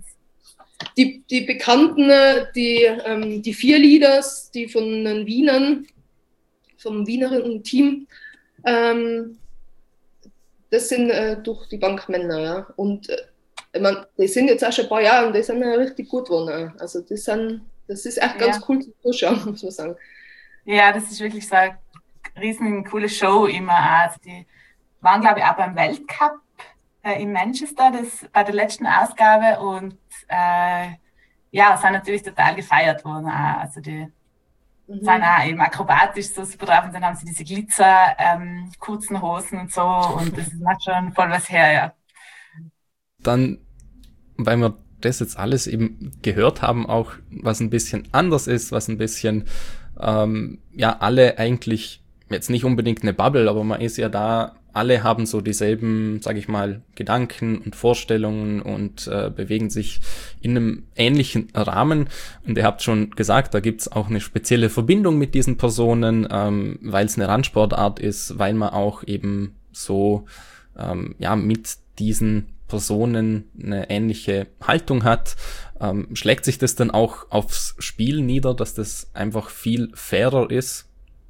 die, die Bekannten, die, ähm, die vier Leaders, die von den Wienern, vom Wiener Team, ähm, das sind äh, durch die Bank Männer, ja. Und äh, ich mein, die sind jetzt auch schon ein paar Jahre und die sind ja richtig gut geworden. Also das, sind, das ist echt ganz Ja. cool zu zuschauen, muss man sagen. Ja, das ist wirklich so eine riesen coole Show immer. Also die waren, glaube ich, auch beim Weltcup äh, in Manchester, das bei der letzten Ausgabe, und äh, ja, sind natürlich total gefeiert worden. Auch. Also die Mhm. sind auch eben akrobatisch so super drauf, und dann haben sie diese Glitzer ähm, kurzen Hosen und so, und das macht schon voll was her, ja. Dann, weil wir das jetzt alles eben gehört haben, auch was ein bisschen anders ist, was ein bisschen, ähm, ja, alle eigentlich, jetzt nicht unbedingt eine Bubble, aber man ist ja da, alle haben so dieselben, sage ich mal, Gedanken und Vorstellungen und äh, bewegen sich in einem ähnlichen Rahmen. Und ihr habt schon gesagt, da gibt's auch eine spezielle Verbindung mit diesen Personen, ähm, weil es eine Randsportart ist, weil man auch eben so ähm, ja mit diesen Personen eine ähnliche Haltung hat. Ähm, schlägt sich das dann auch aufs Spiel nieder, dass das einfach viel fairer ist?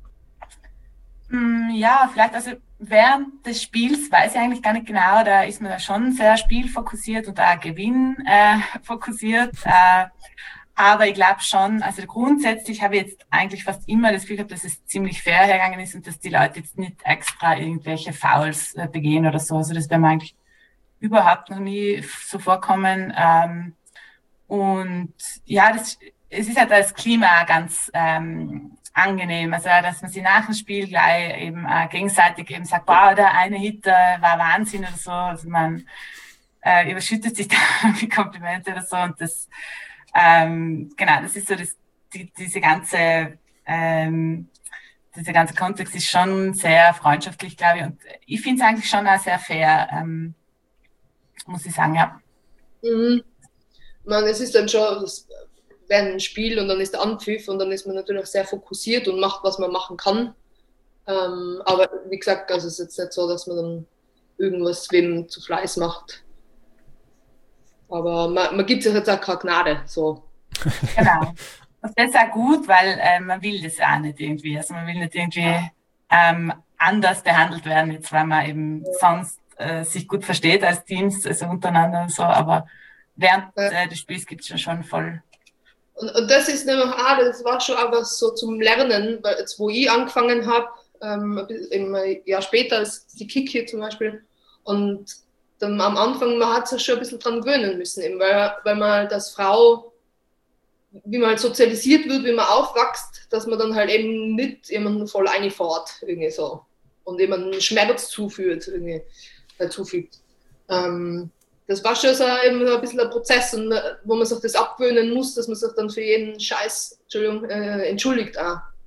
Ja, vielleicht, also während des Spiels weiß ich eigentlich gar nicht genau, da ist man da schon sehr spielfokussiert und auch Gewinn äh, fokussiert. Äh, aber ich glaube schon, also grundsätzlich habe ich jetzt eigentlich fast immer das Gefühl gehabt, dass es ziemlich fair hergegangen ist und dass die Leute jetzt nicht extra irgendwelche Fouls äh, begehen oder so. Also das wäre mir eigentlich überhaupt noch nie so vorkommen. Ähm, und ja, das, es ist halt das Klima ganz ähm, angenehm, also dass man sich nach dem Spiel gleich eben äh, gegenseitig eben sagt, wow, der eine Hit äh, war Wahnsinn oder so, also man äh, überschüttet sich da mit Komplimente oder so, und das ähm, genau, das ist so das, die, diese ganze ähm, dieser ganze Kontext ist schon sehr freundschaftlich, glaube ich, und ich finde es eigentlich schon auch sehr fair, ähm, muss ich sagen, ja. Mhm. Man, es ist dann schon das während ein Spiel und dann ist der Anpfiff und dann ist man natürlich sehr fokussiert und macht, was man machen kann. Ähm, aber wie gesagt, also es ist jetzt nicht so, dass man dann irgendwas wem zu Fleiß macht. Aber man, man gibt sich jetzt auch keine Gnade. So. Genau. Und das ist auch gut, weil äh, man will das auch nicht irgendwie. Also man will nicht irgendwie ähm, anders behandelt werden, jetzt weil man eben sonst äh, sich gut versteht als Teams, also untereinander und so. Aber während äh, des Spiels gibt es schon, schon voll. Und, und das ist nämlich auch, das war schon auch was so zum Lernen, weil jetzt wo ich angefangen habe, ähm, im Jahr später als die Kick hier zum Beispiel, und dann am Anfang, man hat sich schon ein bisschen dran gewöhnen müssen, eben, weil, weil man halt als Frau, wie man halt sozialisiert wird, wie man aufwächst, dass man dann halt eben nicht jemanden voll einfährt, irgendwie so, und jemanden Schmerz zuführt, irgendwie, äh, zufügt. Ähm, Das war schon so eben ein bisschen ein Prozess, und, wo man sich das abgewöhnen muss, dass man sich dann für jeden Scheiß Entschuldigung, äh, entschuldigt auch.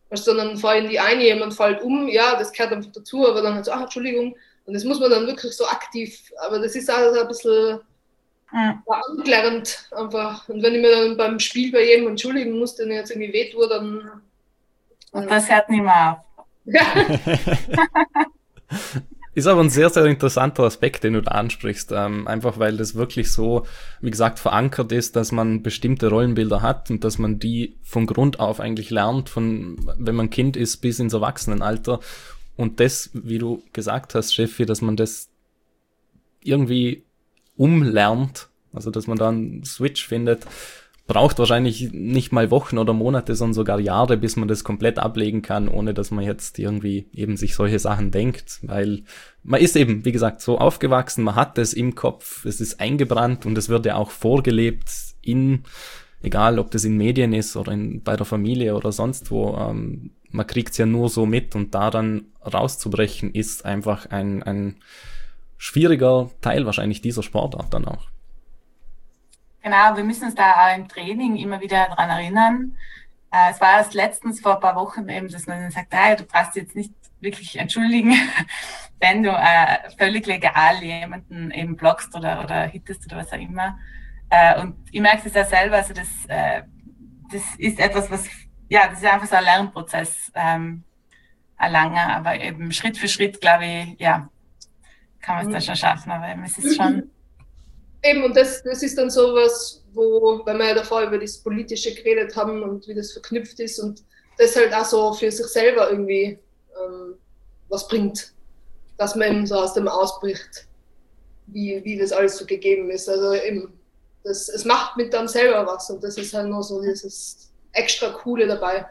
Weißt du, dann fallen die ein, jemand fällt um, ja, das gehört einfach dazu, aber dann halt so, ach, Entschuldigung. Und das muss man dann wirklich so aktiv, aber das ist auch so ein bisschen ja. angelernt einfach. Und wenn ich mir dann beim Spiel bei jedem entschuldigen muss, der mir jetzt irgendwie wehtut, dann... Und das hört nicht mehr auf. Ist aber ein sehr, sehr interessanter Aspekt, den du da ansprichst. Ähm, einfach weil das wirklich so, wie gesagt, verankert ist, dass man bestimmte Rollenbilder hat und dass man die von Grund auf eigentlich lernt, von wenn man Kind ist bis ins Erwachsenenalter. Und das, wie du gesagt hast, Steffi, dass man das irgendwie umlernt, also dass man da einen Switch findet, braucht wahrscheinlich nicht mal Wochen oder Monate, sondern sogar Jahre, bis man das komplett ablegen kann, ohne dass man jetzt irgendwie eben sich solche Sachen denkt, weil man ist eben, wie gesagt, so aufgewachsen, man hat das im Kopf, es ist eingebrannt und es wird ja auch vorgelebt in, egal ob das in Medien ist oder in, bei der Familie oder sonst wo, ähm, man kriegt's ja nur so mit und da dann rauszubrechen ist einfach ein, ein schwieriger Teil wahrscheinlich dieser Sportart dann auch. Genau, wir müssen uns da auch im Training immer wieder dran erinnern. Äh, es war erst letztens vor ein paar Wochen eben, dass man dann sagt, ah, du brauchst dich jetzt nicht wirklich entschuldigen, wenn du äh, völlig legal jemanden eben blockst oder, oder hittest oder was auch immer. Äh, und ich merke es ja selber, also das, äh, das ist etwas, was, ja, das ist einfach so ein Lernprozess, ähm, ein langer, aber eben Schritt für Schritt, glaube ich, ja, kann man es da schon schaffen, aber eben, es ist schon... Eben, und das, das ist dann sowas, wo, weil wir ja davor über das Politische geredet haben und wie das verknüpft ist und das halt auch so für sich selber irgendwie ähm, was bringt, dass man eben so aus dem ausbricht, wie, wie das alles so gegeben ist. Also eben, das, es macht mit dann selber was und das ist halt nur so dieses extra Coole dabei.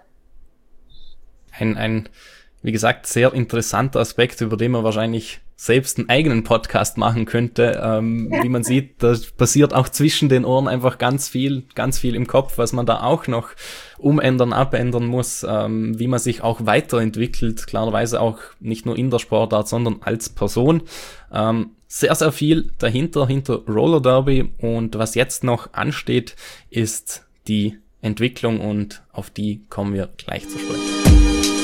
Ein, ein, wie gesagt, sehr interessanter Aspekt, über den man wahrscheinlich selbst einen eigenen Podcast machen könnte. Ähm, wie man sieht, da passiert auch zwischen den Ohren einfach ganz viel, ganz viel im Kopf, was man da auch noch umändern, abändern muss, ähm, wie man sich auch weiterentwickelt, klarerweise auch nicht nur in der Sportart, sondern als Person. Ähm, sehr, sehr viel dahinter, hinter Roller Derby und was jetzt noch ansteht, ist die Entwicklung und auf die kommen wir gleich zu sprechen.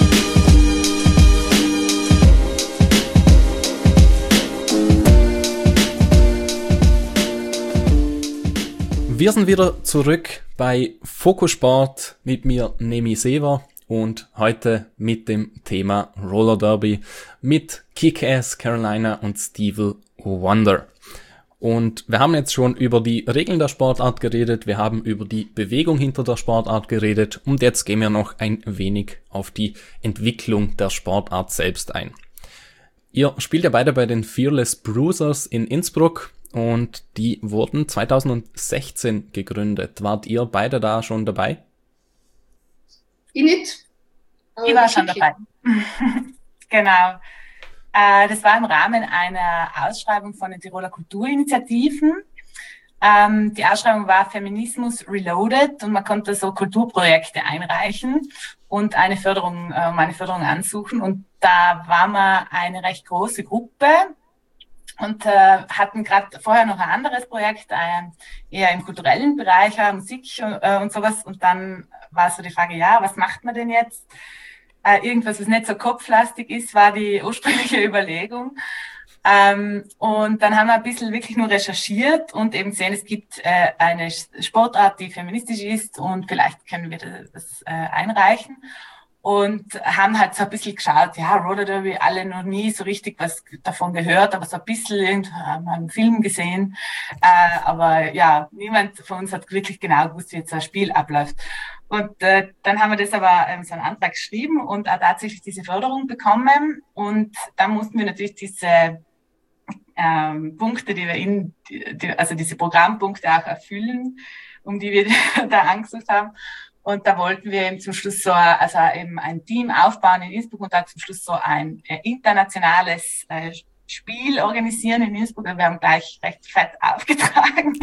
Wir sind wieder zurück bei Fokus Sport mit mir, Nemi Sever, und heute mit dem Thema Roller Derby mit Kick-Ass Carolina und Stevie Wonder. Und wir haben jetzt schon über die Regeln der Sportart geredet, wir haben über die Bewegung hinter der Sportart geredet und jetzt gehen wir noch ein wenig auf die Entwicklung der Sportart selbst ein. Ihr spielt ja beide bei den Fearless Bruisers in Innsbruck. Und die wurden zweitausendsechzehn gegründet. Wart ihr beide da schon dabei? Ich nicht. Ich war schon dabei. Genau. Äh, das war im Rahmen einer Ausschreibung von den Tiroler Kulturinitiativen. Ähm, die Ausschreibung war Feminismus Reloaded und man konnte so Kulturprojekte einreichen und eine Förderung, äh, um eine Förderung ansuchen. Und da war man eine recht große Gruppe. Und äh, hatten gerade vorher noch ein anderes Projekt, äh, eher im kulturellen Bereich, äh, Musik äh, und sowas. Und dann war so die Frage, ja, was macht man denn jetzt? Äh, irgendwas, was nicht so kopflastig ist, war die ursprüngliche Überlegung. Ähm, und dann haben wir ein bisschen wirklich nur recherchiert und eben gesehen, es gibt äh, eine Sportart, die feministisch ist und vielleicht können wir das, das äh, einreichen. Und haben halt so ein bisschen geschaut, ja, Roller Derby, alle noch nie so richtig was davon gehört, aber so ein bisschen irgendwann mal einen Film gesehen. Äh, aber ja, niemand von uns hat wirklich genau gewusst, wie jetzt ein Spiel abläuft. Und äh, dann haben wir das aber ähm, so einen Antrag geschrieben und auch tatsächlich diese Förderung bekommen. Und dann mussten wir natürlich diese ähm, Punkte, die wir in, die, also diese Programmpunkte auch erfüllen, um die wir da angesucht haben. Und da wollten wir eben zum Schluss so, also eben ein Team aufbauen in Innsbruck und dann zum Schluss so ein äh, internationales äh, Spiel organisieren in Innsbruck. Wir haben gleich recht fett aufgetragen.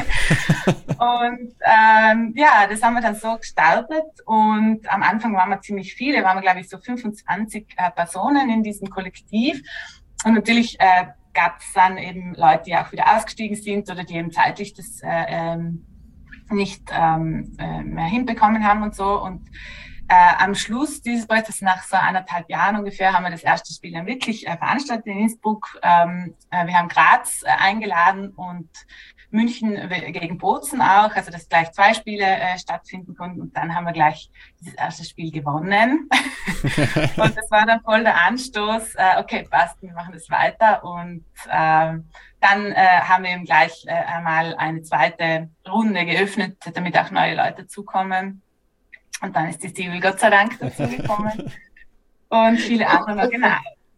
Und ähm, ja, das haben wir dann so gestartet. Und am Anfang waren wir ziemlich viele, waren wir, glaube ich, so fünfundzwanzig äh, Personen in diesem Kollektiv. Und natürlich äh, gab es dann eben Leute, die auch wieder ausgestiegen sind oder die eben zeitlich das äh, ähm, nicht ähm, äh, mehr hinbekommen haben und so. Und Äh, am Schluss dieses Projektes, nach so anderthalb Jahren ungefähr, haben wir das erste Spiel dann wirklich äh, veranstaltet in Innsbruck. Ähm, äh, wir haben Graz äh, eingeladen und München gegen Bozen auch, also dass gleich zwei Spiele äh, stattfinden konnten, und dann haben wir gleich dieses erste Spiel gewonnen. Und das war dann voll der Anstoß, äh, okay, passt, wir machen das weiter, und äh, dann äh, haben wir eben gleich äh, einmal eine zweite Runde geöffnet, damit auch neue Leute zukommen. Und dann ist die Sibyl Gott sei Dank dazugekommen und viele andere noch, genau.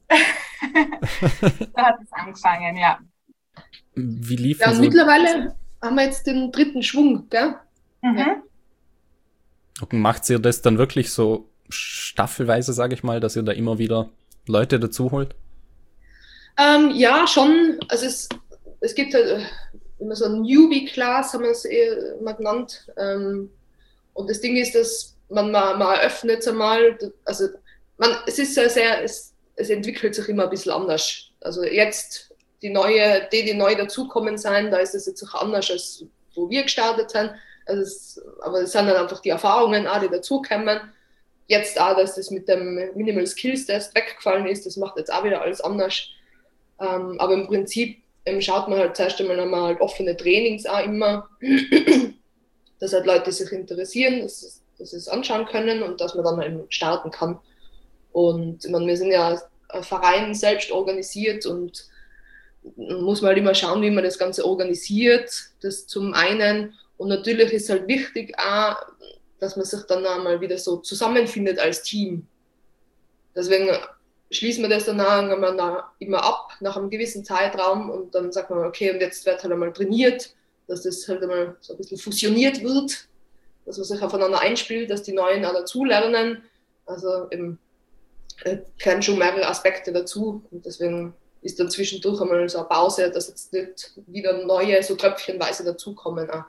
Da hat es angefangen, ja. Wie lief Ja, das? und mittlerweile haben wir jetzt den dritten Schwung, gell? Mhm. Ja. Und macht ihr das dann wirklich so staffelweise, sage ich mal, dass ihr da immer wieder Leute dazu holt? Ähm, ja, schon. Also es, es gibt halt immer so ein Newbie-Class, haben wir es eh mal genannt. Ähm, und das Ding ist, dass man mal, mal eröffnet einmal, also man, es ist ja sehr, es, es entwickelt sich immer ein bisschen anders. Also jetzt die neue, die, die neu dazukommen sein, da ist es jetzt auch anders, als wo wir gestartet sind. Also es, aber es sind dann einfach die Erfahrungen auch, die dazukommen. Jetzt auch, dass das mit dem Minimal Skills Test weggefallen ist, das macht jetzt auch wieder alles anders. Ähm, aber im Prinzip ähm, schaut man halt zuerst einmal, haben wir halt offene Trainings auch immer, dass halt Leute sich interessieren, dass, dass sie es anschauen können und dass man dann eben starten kann. Und ich meine, wir sind ja ein Verein selbst organisiert, und muss man halt immer schauen, wie man das Ganze organisiert. Das zum einen. Und natürlich ist halt wichtig auch, dass man sich dann einmal wieder so zusammenfindet als Team. Deswegen schließen wir das dann auch immer ab nach einem gewissen Zeitraum, und dann sagt man, okay, und jetzt wird halt einmal trainiert, dass das halt einmal so ein bisschen fusioniert wird, dass man sich aufeinander einspielt, dass die Neuen auch dazulernen. Also eben äh, kennen schon mehrere Aspekte dazu, und deswegen ist dann zwischendurch einmal so eine Pause, dass jetzt nicht wieder neue, so tröpfchenweise dazukommen. Auch.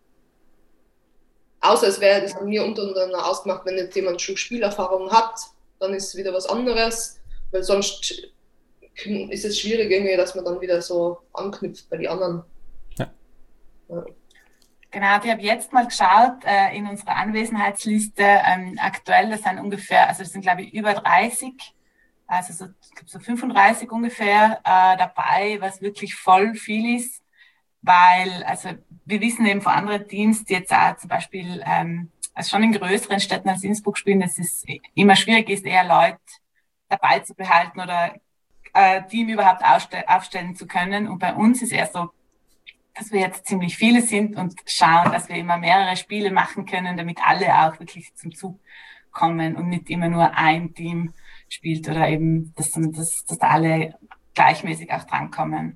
Außer es wäre, das haben wir untereinander ausgemacht, wenn jetzt jemand schon Spielerfahrung hat, dann ist es wieder was anderes, weil sonst ist es schwierig irgendwie, dass man dann wieder so anknüpft bei den anderen. Ja. Ja. Genau, ich habe jetzt mal geschaut äh, in unserer Anwesenheitsliste. Ähm, aktuell, das sind ungefähr, also das sind glaube ich über dreißig, also so, so fünfunddreißig ungefähr äh, dabei, was wirklich voll viel ist, weil, also wir wissen eben von anderen Teams, die jetzt auch zum Beispiel, ähm, also schon in größeren Städten als Innsbruck spielen, dass es immer schwierig ist, eher Leute dabei zu behalten oder äh, Team überhaupt aufstell- aufstellen zu können. Und bei uns ist eher so, dass wir jetzt ziemlich viele sind und schauen, dass wir immer mehrere Spiele machen können, damit alle auch wirklich zum Zug kommen und nicht immer nur ein Team spielt, oder eben, dass, dass, dass da alle gleichmäßig auch drankommen.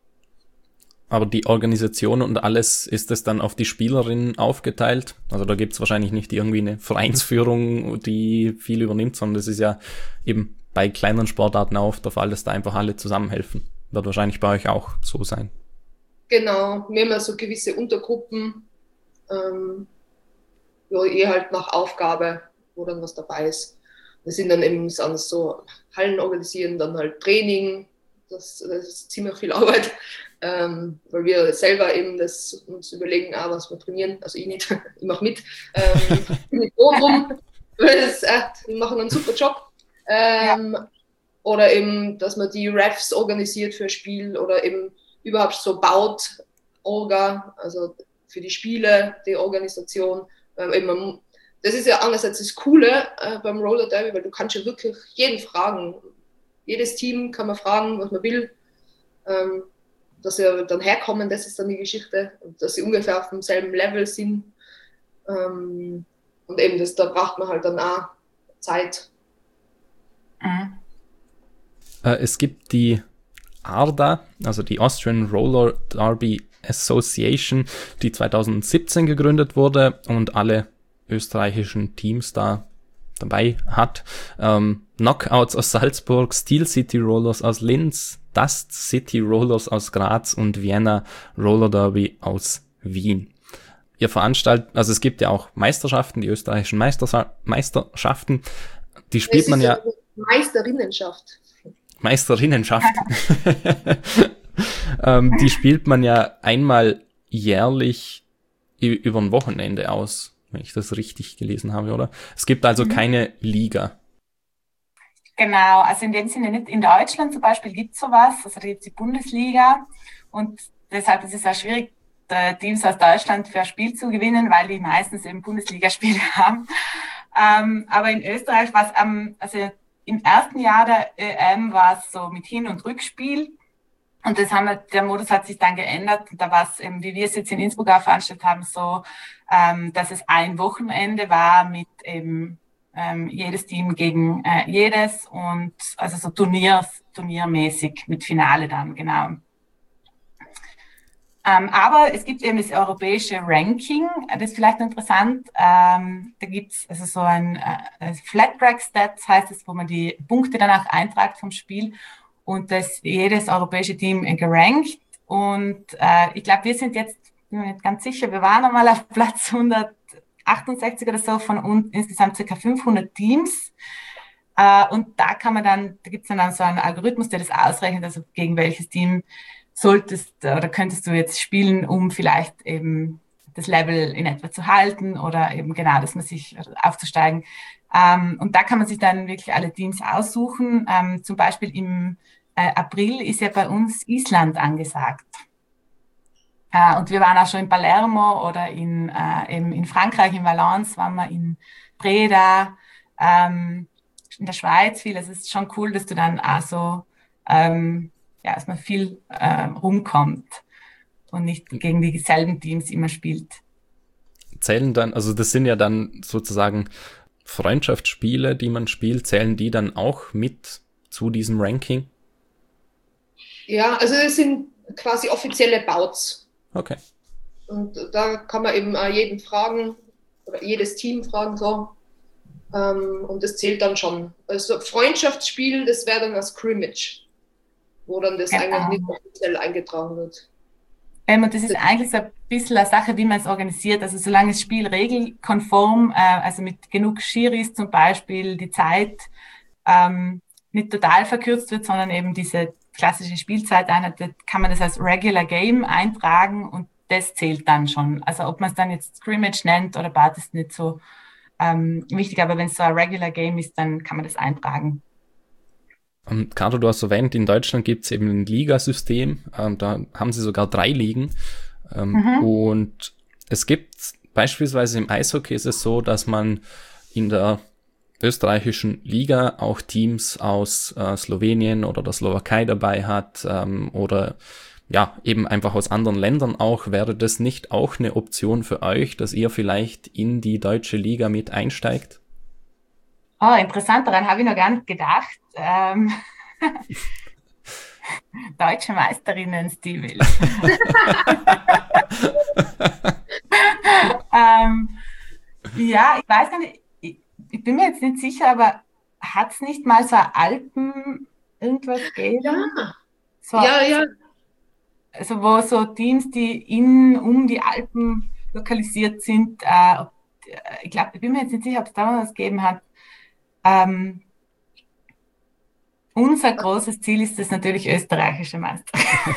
Aber die Organisation und alles, ist es dann auf die Spielerinnen aufgeteilt? Also da gibt's wahrscheinlich nicht irgendwie eine Vereinsführung, die viel übernimmt, sondern das ist ja eben bei kleineren Sportarten auch der Fall, dass da einfach alle zusammenhelfen. Wird wahrscheinlich bei euch auch so sein. Genau, wir haben ja so gewisse Untergruppen, ähm, ja, eh halt nach Aufgabe, wo dann was dabei ist. Wir sind dann eben so Hallen organisieren, dann halt Training, das, das ist ziemlich viel Arbeit, ähm, weil wir selber eben das uns überlegen, ah, was wir trainieren, also ich nicht, ich mache mit, ähm, mit rum, das, äh, die machen einen super Job. Ähm, ja. Oder eben, dass man die Refs organisiert für ein Spiel oder eben überhaupt so baut, Orga, also für die Spiele, die Organisation. Ähm, eben man, das ist ja einerseits das Coole äh, beim Roller Derby, weil du kannst ja wirklich jeden fragen. Jedes Team kann man fragen, was man will. Ähm, dass sie dann herkommen, das ist dann die Geschichte. Und dass sie ungefähr auf demselben Level sind. Ähm, und eben, das, da braucht man halt dann auch Zeit. Mhm. Äh, es gibt die A R D A, also die Austrian Roller Derby Association, die zwanzig siebzehn gegründet wurde und alle österreichischen Teams da dabei hat. Ähm, Knockouts aus Salzburg, Steel City Rollers aus Linz, Dust City Rollers aus Graz und Vienna Roller Derby aus Wien. Ihr veranstaltet, also es gibt ja auch Meisterschaften, die österreichischen Meistersa- Meisterschaften, die spielt man ja... Meisterinnenschaft. Meisterinnenschaft. ähm, die spielt man ja einmal jährlich über ein Wochenende aus. wenn ich das richtig gelesen habe, oder? Es gibt also mhm. keine Liga. Genau, also in dem Sinne nicht. In Deutschland zum Beispiel gibt es sowas, also da gibt es die Bundesliga und deshalb ist es auch schwierig, Teams aus Deutschland für ein Spiel zu gewinnen, weil die meistens eben Bundesligaspiele haben. Ähm, aber in Österreich war es am, also im ersten Jahr der E M war es so mit Hin- und Rückspiel. Und das haben wir, der Modus hat sich dann geändert. Und da war es eben, wie wir es jetzt in Innsbruck auch veranstaltet haben, so, ähm, dass es ein Wochenende war mit eben ähm, jedes Team gegen äh, jedes und also so Turniers, turniermäßig mit Finale dann, genau. Ähm, aber es gibt eben das europäische Ranking, das ist vielleicht interessant. Ähm, da gibt's also so ein äh, Flat Track Stats, heißt es, wo man die Punkte dann auch eintragt vom Spiel und das jedes europäische Team gerankt. Und äh, ich glaube, wir sind jetzt, bin mir nicht ganz sicher, wir waren einmal auf Platz hundertachtundsechzig oder so von uns, insgesamt circa fünfhundert Teams. Äh, und da kann man dann, da gibt's dann, dann so einen Algorithmus, der das ausrechnet, also gegen welches Team solltest oder könntest du jetzt spielen, um vielleicht eben das Level in etwa zu halten oder eben genau, dass man sich aufzusteigen. Ähm, und da kann man sich dann wirklich alle Teams aussuchen. Ähm, zum Beispiel im äh, April ist ja bei uns Island angesagt. Äh, und wir waren auch schon in Palermo oder in, äh, eben in Frankreich, in Valence, waren wir in Breda, ähm, in der Schweiz viel. Also es ist schon cool, dass du dann auch so ähm, ja, dass man viel äh, rumkommt und nicht gegen dieselben Teams immer spielt. Zählen dann, also das sind ja dann sozusagen Freundschaftsspiele, die man spielt, zählen die dann auch mit zu diesem Ranking? Ja, also das sind quasi offizielle Bouts. Okay. Und da kann man eben jeden fragen, oder jedes Team fragen, so. Und das zählt dann schon. Also Freundschaftsspiel, das wäre dann das Scrimmage, wo dann das genau. eigentlich nicht offiziell eingetragen wird. Ähm, und das ist eigentlich so ein bisschen eine Sache, wie man es organisiert. Also solange das Spiel regelkonform, äh, also mit genug Schiris zum Beispiel, die Zeit ähm, nicht total verkürzt wird, sondern eben diese klassische Spielzeiteinheit, kann man das als Regular Game eintragen und das zählt dann schon. Also ob man es dann jetzt Scrimmage nennt oder Bart, ist nicht so ähm, wichtig, aber wenn es so ein Regular Game ist, dann kann man das eintragen. Um, Caro, du hast erwähnt, in Deutschland gibt es eben ein Ligasystem, ähm, da haben sie sogar drei Ligen ähm, mhm. und es gibt beispielsweise im Eishockey ist es so, dass man in der österreichischen Liga auch Teams aus äh, Slowenien oder der Slowakei dabei hat ähm, oder ja, eben einfach aus anderen Ländern auch. Wäre das nicht auch eine Option für euch, dass ihr vielleicht in die deutsche Liga mit einsteigt? Oh, interessant, daran habe ich noch gar nicht gedacht. Ähm, Deutsche Meisterinnen, Steve. ähm, ja, ich weiß gar nicht, ich, ich bin mir jetzt nicht sicher, aber hat es nicht mal so Alpen irgendwas gegeben? Ja, so, ja, ja. Also wo so Teams, die in, um die Alpen lokalisiert sind, äh, ob, ich glaube, ich bin mir jetzt nicht sicher, ob es da mal was gegeben hat. Ähm, unser großes Ziel ist es natürlich, österreichische Meister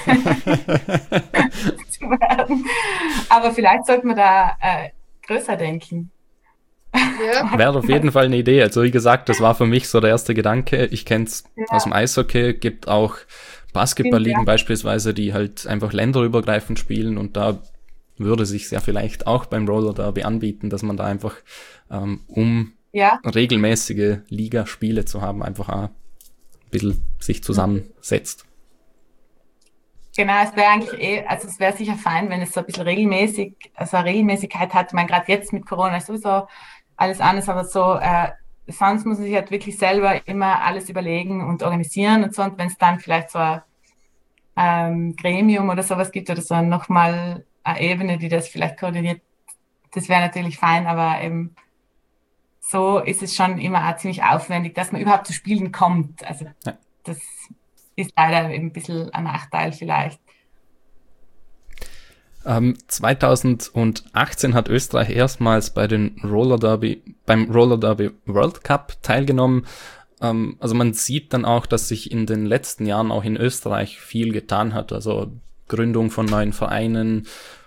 zu werden. Aber vielleicht sollten wir da äh, größer denken. Ja. Wäre auf jeden Fall eine Idee. Also wie gesagt, das war für mich so der erste Gedanke. Ich kenne es ja. aus dem Eishockey, gibt auch Basketballligen ja. beispielsweise, die halt einfach länderübergreifend spielen und da würde sich ja vielleicht auch beim Roller Derby anbieten, dass man da einfach ähm, um ja. regelmäßige Ligaspiele zu haben, einfach auch ein bisschen sich zusammensetzt. Genau, es wäre eigentlich eh, also es wäre sicher fein, wenn es so ein bisschen regelmäßig, also eine Regelmäßigkeit hat. Ich meine, gerade jetzt mit Corona ist sowieso alles anders, aber so, äh, sonst muss man sich halt wirklich selber immer alles überlegen und organisieren und so. Und wenn es dann vielleicht so ein ähm, Gremium oder sowas gibt oder so nochmal eine Ebene, die das vielleicht koordiniert, das wäre natürlich fein, aber eben so ist es schon immer auch ziemlich aufwendig, dass man überhaupt zu Spielen kommt. Also ja. das ist leider eben ein bisschen ein Nachteil vielleicht. Ähm, zweitausendachtzehn hat Österreich erstmals bei den Roller Derby, beim Roller Derby World Cup teilgenommen. Ähm, also man sieht dann auch, dass sich in den letzten Jahren auch in Österreich viel getan hat. Also Gründung von neuen Vereinen,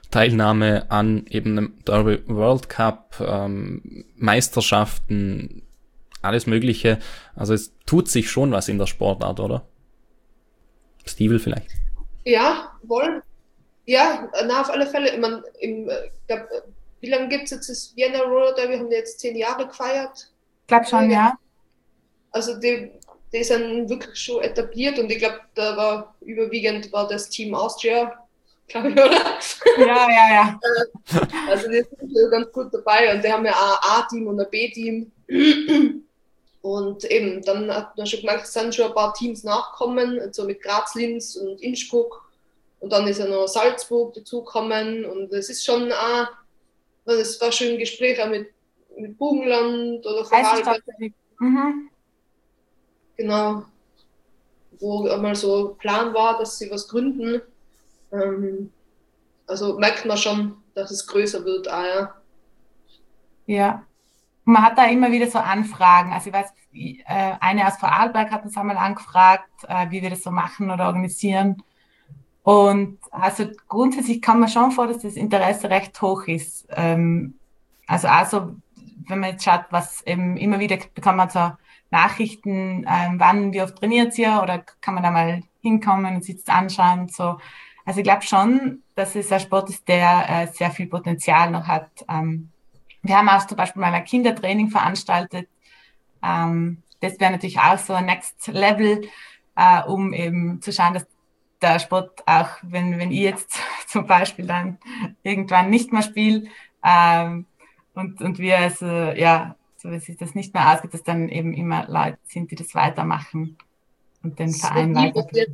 Teilnahme an eben einem Derby World Cup, ähm, Meisterschaften, alles Mögliche. Also es tut sich schon was in der Sportart, oder? Stiebel vielleicht? Ja, wohl. Ja, na, auf alle Fälle. Ich meine, im, ich glaub, wie lange gibt es jetzt das Vienna Roller Derby? Wir haben jetzt zehn Jahre gefeiert. Ich glaube schon, ja. Also die, die sind wirklich schon etabliert und ich glaube, da war überwiegend war das Team Austria, glaube ich, oder? Ja, ja, ja. Also die sind schon ganz gut dabei und die haben ja auch ein A-Team und ein B-Team. Und eben, dann hat man schon gemerkt, es sind schon ein paar Teams nachkommen, so mit Graz, Linz und Innsbruck. Und dann ist ja noch Salzburg dazugekommen und es ist schon auch, es war schon ein Gespräch auch mit, mit Burgenland oder Vorarlberg. Mhm. Genau, wo einmal so Plan war, dass sie was gründen. Ähm, also merkt man schon, dass es größer wird, auch, ja. Ja. Man hat da immer wieder so Anfragen. Also ich weiß, eine aus Vorarlberg hat uns einmal angefragt, wie wir das so machen oder organisieren. Und also grundsätzlich kann man schon vor, dass das Interesse recht hoch ist. Also also wenn man jetzt schaut, was eben immer wieder bekommt man so Nachrichten, wann, wie oft trainiert ihr oder kann man da mal hinkommen und sich das anschauen und so. Also ich glaube schon, dass es ein Sport ist, der sehr viel Potenzial noch hat. Wir haben auch zum Beispiel mal ein Kindertraining veranstaltet. Ähm, das wäre natürlich auch so ein Next Level, äh, um eben zu schauen, dass der Sport auch, wenn, wenn ich jetzt zum Beispiel dann irgendwann nicht mehr spiele ähm, und, und wir also, ja, so wie sich das nicht mehr ausgeht, dass dann eben immer Leute sind, die das weitermachen und den Verein weiterführen.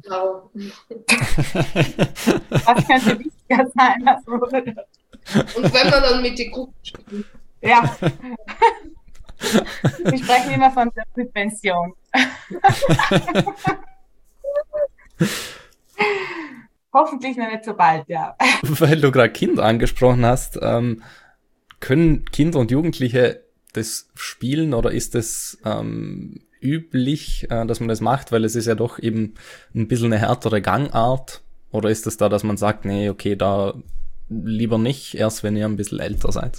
Das könnte wichtiger sein als wurde. Und wenn man dann mit den Gruppen spielt. Ja. Wir sprechen immer von der Pension. Hoffentlich noch nicht so bald, ja. Weil du gerade Kinder angesprochen hast, ähm, können Kinder und Jugendliche das spielen oder ist es ähm, üblich, äh, dass man das macht, weil es ist ja doch eben ein bisschen eine härtere Gangart, oder ist es da, dass man sagt, nee, okay, da lieber nicht, erst wenn ihr ein bisschen älter seid?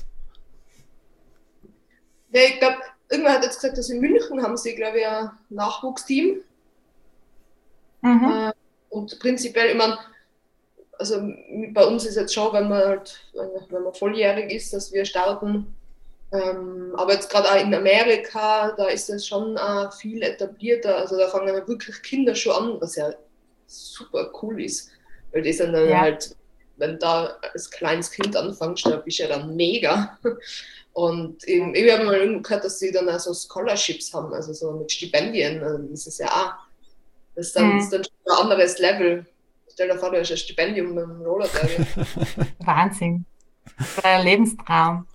Ja, ich glaube, irgendwann hat jetzt gesagt, dass in München haben sie, glaube ich, ein Nachwuchsteam. Mhm. Äh, und prinzipiell, ich meine, also bei uns ist jetzt schon, wenn man halt, wenn man volljährig ist, dass wir starten. Ähm, aber jetzt gerade auch in Amerika, da ist das schon äh, viel etablierter. Also da fangen ja wirklich Kinder schon an, was ja super cool ist. Weil die sind dann Ja. halt, wenn da als kleines Kind anfängst, da bist du ja dann mega. Und eben, ich habe mal irgendwo gehört, dass sie dann auch so Scholarships haben, also so mit Stipendien. Also das ist ja auch, das ist dann, Mhm. das ist dann schon ein anderes Level. Stell dir vor, du hast ein Stipendium beim Roller Derby. Wahnsinn. Das war ein Lebenstraum.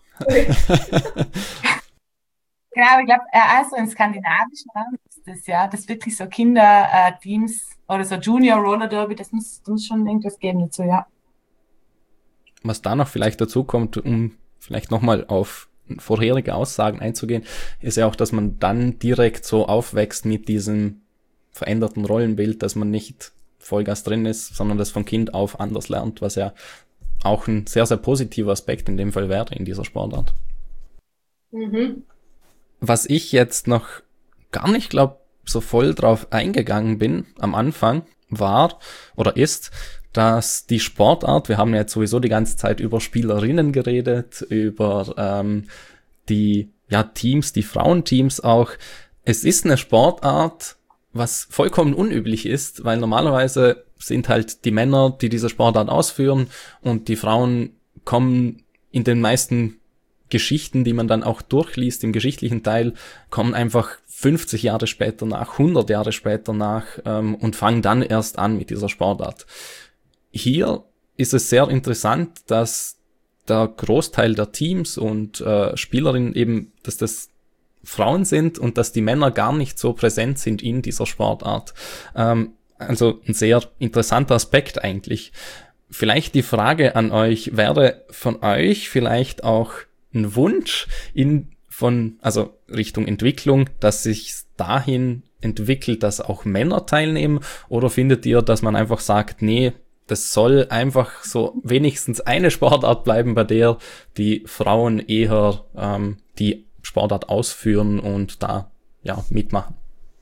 Genau, aber ich glaube, also im skandinavischen Raum ist das ja, das wirklich so Kinderteams oder so Junior Roller Derby, das muss, das muss schon irgendwas geben dazu, ja. Was da noch vielleicht dazu kommt, um vielleicht nochmal auf vorherige Aussagen einzugehen, ist ja auch, dass man dann direkt so aufwächst mit diesem veränderten Rollenbild, dass man nicht Vollgas drin ist, sondern das von Kind auf anders lernt, was ja auch ein sehr, sehr positiver Aspekt in dem Fall wäre in dieser Sportart. Mhm. Was ich jetzt noch gar nicht, glaube so voll drauf eingegangen bin am Anfang, war oder ist, dass die Sportart, wir haben ja jetzt sowieso die ganze Zeit über Spielerinnen geredet, über ähm, die ja Teams, die Frauenteams auch. Es ist eine Sportart, was vollkommen unüblich ist, weil normalerweise sind halt die Männer, die diese Sportart ausführen, und die Frauen kommen in den meisten Geschichten, die man dann auch durchliest, im geschichtlichen Teil, kommen einfach fünfzig Jahre später nach, hundert Jahre später nach ähm, und fangen dann erst an mit dieser Sportart. Hier ist es sehr interessant, dass der Großteil der Teams und äh, Spielerinnen eben, dass das Frauen sind und dass die Männer gar nicht so präsent sind in dieser Sportart. Ähm, also ein sehr interessanter Aspekt eigentlich. Vielleicht die Frage an euch, wäre von euch vielleicht auch ein Wunsch in von, also Richtung Entwicklung, dass sich dahin entwickelt, dass auch Männer teilnehmen, oder findet ihr, dass man einfach sagt, nee, das soll einfach so wenigstens eine Sportart bleiben, bei der die Frauen eher ähm, die Sportart ausführen und da ja mitmachen.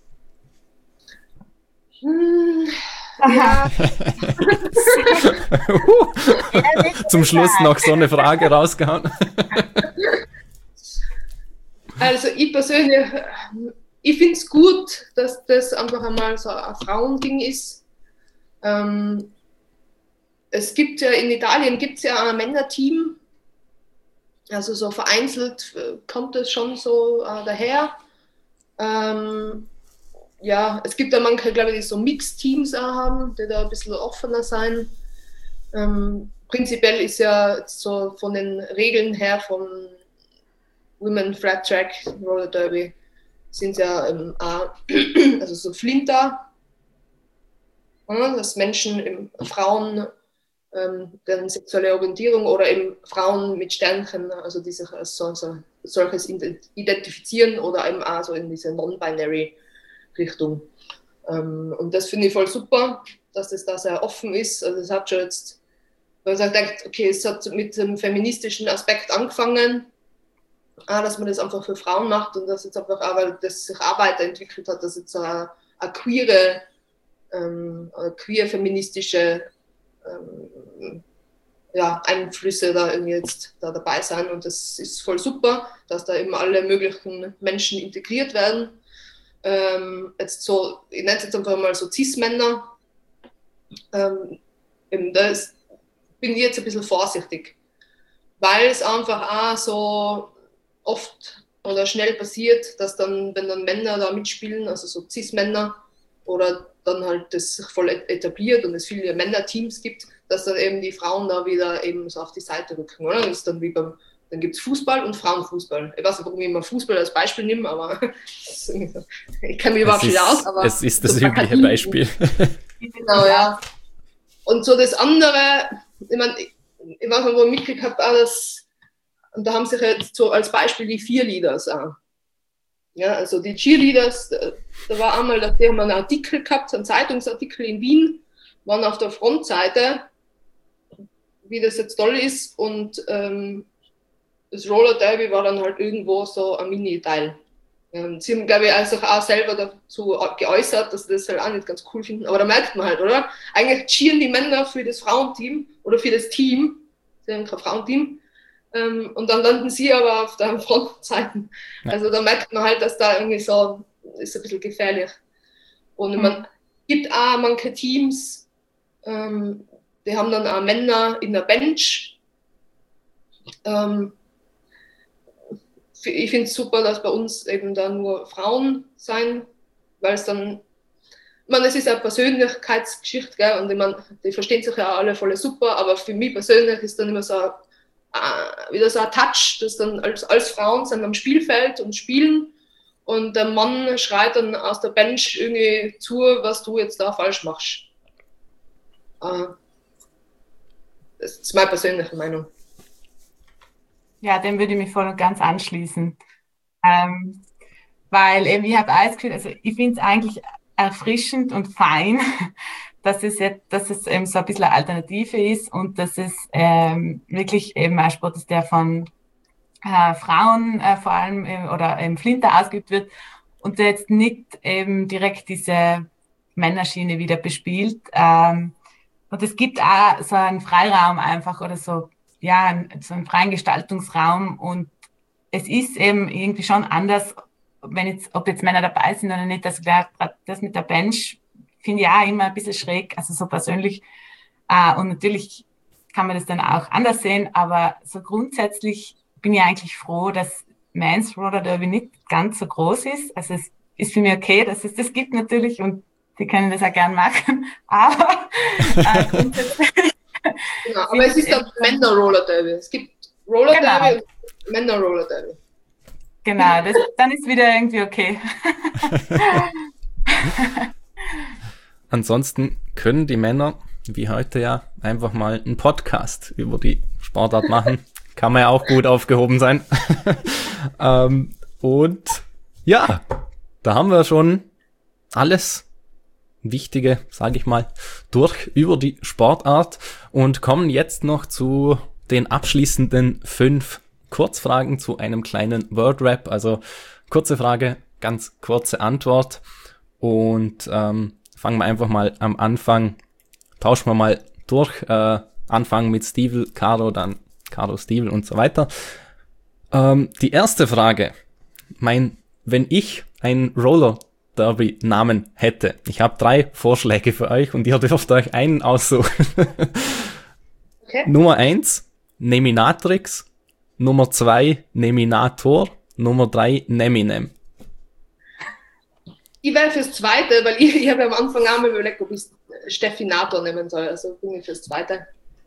Hm, ja. Zum Schluss noch so eine Frage rausgehauen. Also ich persönlich, ich finde es gut, dass das einfach einmal so ein Frauending ist. Ähm, es gibt ja in Italien gibt es ja ein Männerteam, also so vereinzelt kommt es schon so äh, daher. Ähm, ja, es gibt ja manche, glaube ich, die so Mixteams auch haben, die da ein bisschen offener sein. Ähm, prinzipiell ist ja so von den Regeln her vom Women Flat Track, Roller Derby, sind ja ähm, auch, also so Flinter, ja, dass Menschen, eben, Frauen, ähm, deren sexuelle Orientierung oder eben Frauen mit Sternchen, also die sich als so, so, solches identifizieren oder eben auch so in diese Non-Binary Richtung. Ähm, und das finde ich voll super, dass das da sehr offen ist. Also es hat schon jetzt, weil man denkt, okay, es hat mit dem feministischen Aspekt angefangen, ah, dass man das einfach für Frauen macht und dass jetzt einfach auch, weil das sich auch weiterentwickelt hat, dass jetzt eine, eine queere, ähm, eine queer-feministische ähm, ja, Einflüsse da irgendwie jetzt da dabei sein und das ist voll super, dass da eben alle möglichen Menschen integriert werden. Ähm, jetzt so, ich nenne es jetzt einfach mal so Cis-Männer, ähm, eben das bin ich jetzt ein bisschen vorsichtig, weil es einfach auch so oft oder schnell passiert, dass dann, wenn dann Männer da mitspielen, also so Cis-Männer, oder dann halt das sich voll etabliert und es viele Männerteams gibt, dass dann eben die Frauen da wieder eben so auf die Seite rücken, oder? Das ist dann wie beim, dann gibt es Fußball und Frauenfußball. Ich weiß nicht, warum ich immer Fußball als Beispiel nehme, aber ich kann mich überhaupt nicht aus. Aber es ist das so übliche Beispiel. Genau, ja. Und so das andere, ich meine, ich, ich weiß nicht, wo ich mitgekriegt habe, alles, und da haben sich jetzt so als Beispiel die Cheerleaders auch. Ja, also die Cheerleaders, da, da war einmal, da haben wir einen Artikel gehabt, einen Zeitungsartikel in Wien, waren auf der Frontseite, wie das jetzt toll ist, und ähm, das Roller Derby war dann halt irgendwo so ein Mini-Teil. Ja, sie haben, glaube ich, also auch selber dazu geäußert, dass sie das halt auch nicht ganz cool finden, aber da merkt man halt, oder? Eigentlich cheeren die Männer für das Frauenteam oder für das Team, sie haben kein Frauenteam, ähm, und dann landen sie aber auf der Frontseite. Also da merkt man halt, dass da irgendwie so, ist ein bisschen gefährlich. Und mhm. man gibt auch manche Teams, ähm, die haben dann auch Männer in der Bench. Ähm, ich finde es super, dass bei uns eben da nur Frauen sein, weil es dann, ich meine, es ist eine Persönlichkeitsgeschichte, gell? Und ich meine, die verstehen sich ja alle voll super, aber für mich persönlich ist dann immer so ein, äh, wieder so ein Touch, dass dann als, als Frauen sind am Spielfeld und spielen und der Mann schreit dann aus der Bench irgendwie zu, was du jetzt da falsch machst. Äh, das ist meine persönliche Meinung. Ja, dem würde ich mich voll und ganz anschließen. Ähm, weil eben, ich habe alles Gefühl, also ich finde es eigentlich erfrischend und fein, dass es jetzt, dass es eben so ein bisschen eine Alternative ist und dass es ähm, wirklich eben ein Sport ist, der von äh, Frauen äh, vor allem äh, oder eben Flinter ausgeübt wird und der jetzt nicht eben direkt diese Männerschiene wieder bespielt. Ähm, und es gibt auch so einen Freiraum einfach oder so, ja, so einen freien Gestaltungsraum und es ist eben irgendwie schon anders, wenn jetzt, ob jetzt Männer dabei sind oder nicht. Also das mit der Bench finde ich auch immer ein bisschen schräg, also so persönlich. Und natürlich kann man das dann auch anders sehen, aber so grundsätzlich bin ich eigentlich froh, dass Men's Roller Derby nicht ganz so groß ist. Also es ist für mich okay, dass es das gibt natürlich und die können das auch gern machen, aber äh, grundsätzlich genau, aber es ist ein Männer-Roller Derby. Es gibt Roller genau. Derby und Männer-Roller Derby. Genau, das, dann ist wieder irgendwie okay. Ansonsten können die Männer, wie heute ja, einfach mal einen Podcast über die Sportart machen. Kann man ja auch gut aufgehoben sein. ähm, und ja, da haben wir schon alles Wichtige, sage ich mal, durch über die Sportart und kommen jetzt noch zu den abschließenden fünf Kurzfragen zu einem kleinen Word-Rap. Also kurze Frage, ganz kurze Antwort und ähm, fangen wir einfach mal am Anfang, tauschen wir mal durch, äh, anfangen mit Stivel, Caro, dann Caro, Stivel und so weiter. Ähm, die erste Frage, mein, wenn ich einen Roller Derby Namen hätte. Ich habe drei Vorschläge für euch und ihr dürft euch einen aussuchen. Okay. Nummer eins, Neminatrix. Nummer zwei, Neminator. Nummer drei, Neminem. Ich wäre fürs Zweite, weil ich, ich habe am Anfang auch mal überlegt, ob ich Steffinator nehmen soll. Also bin ich fürs Zweite.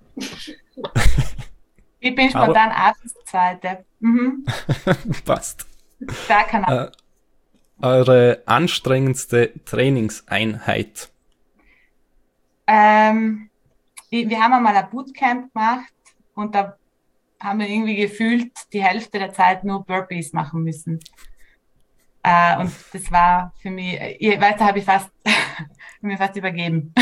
Ich bin spontan auch fürs Zweite. Mhm. Passt. Da kann er. Äh, eure anstrengendste Trainingseinheit? Ähm, wir haben einmal ein Bootcamp gemacht und da haben wir irgendwie gefühlt die Hälfte der Zeit nur Burpees machen müssen. Äh, und das war für mich, ich weiß, da habe ich fast, mir fast übergeben.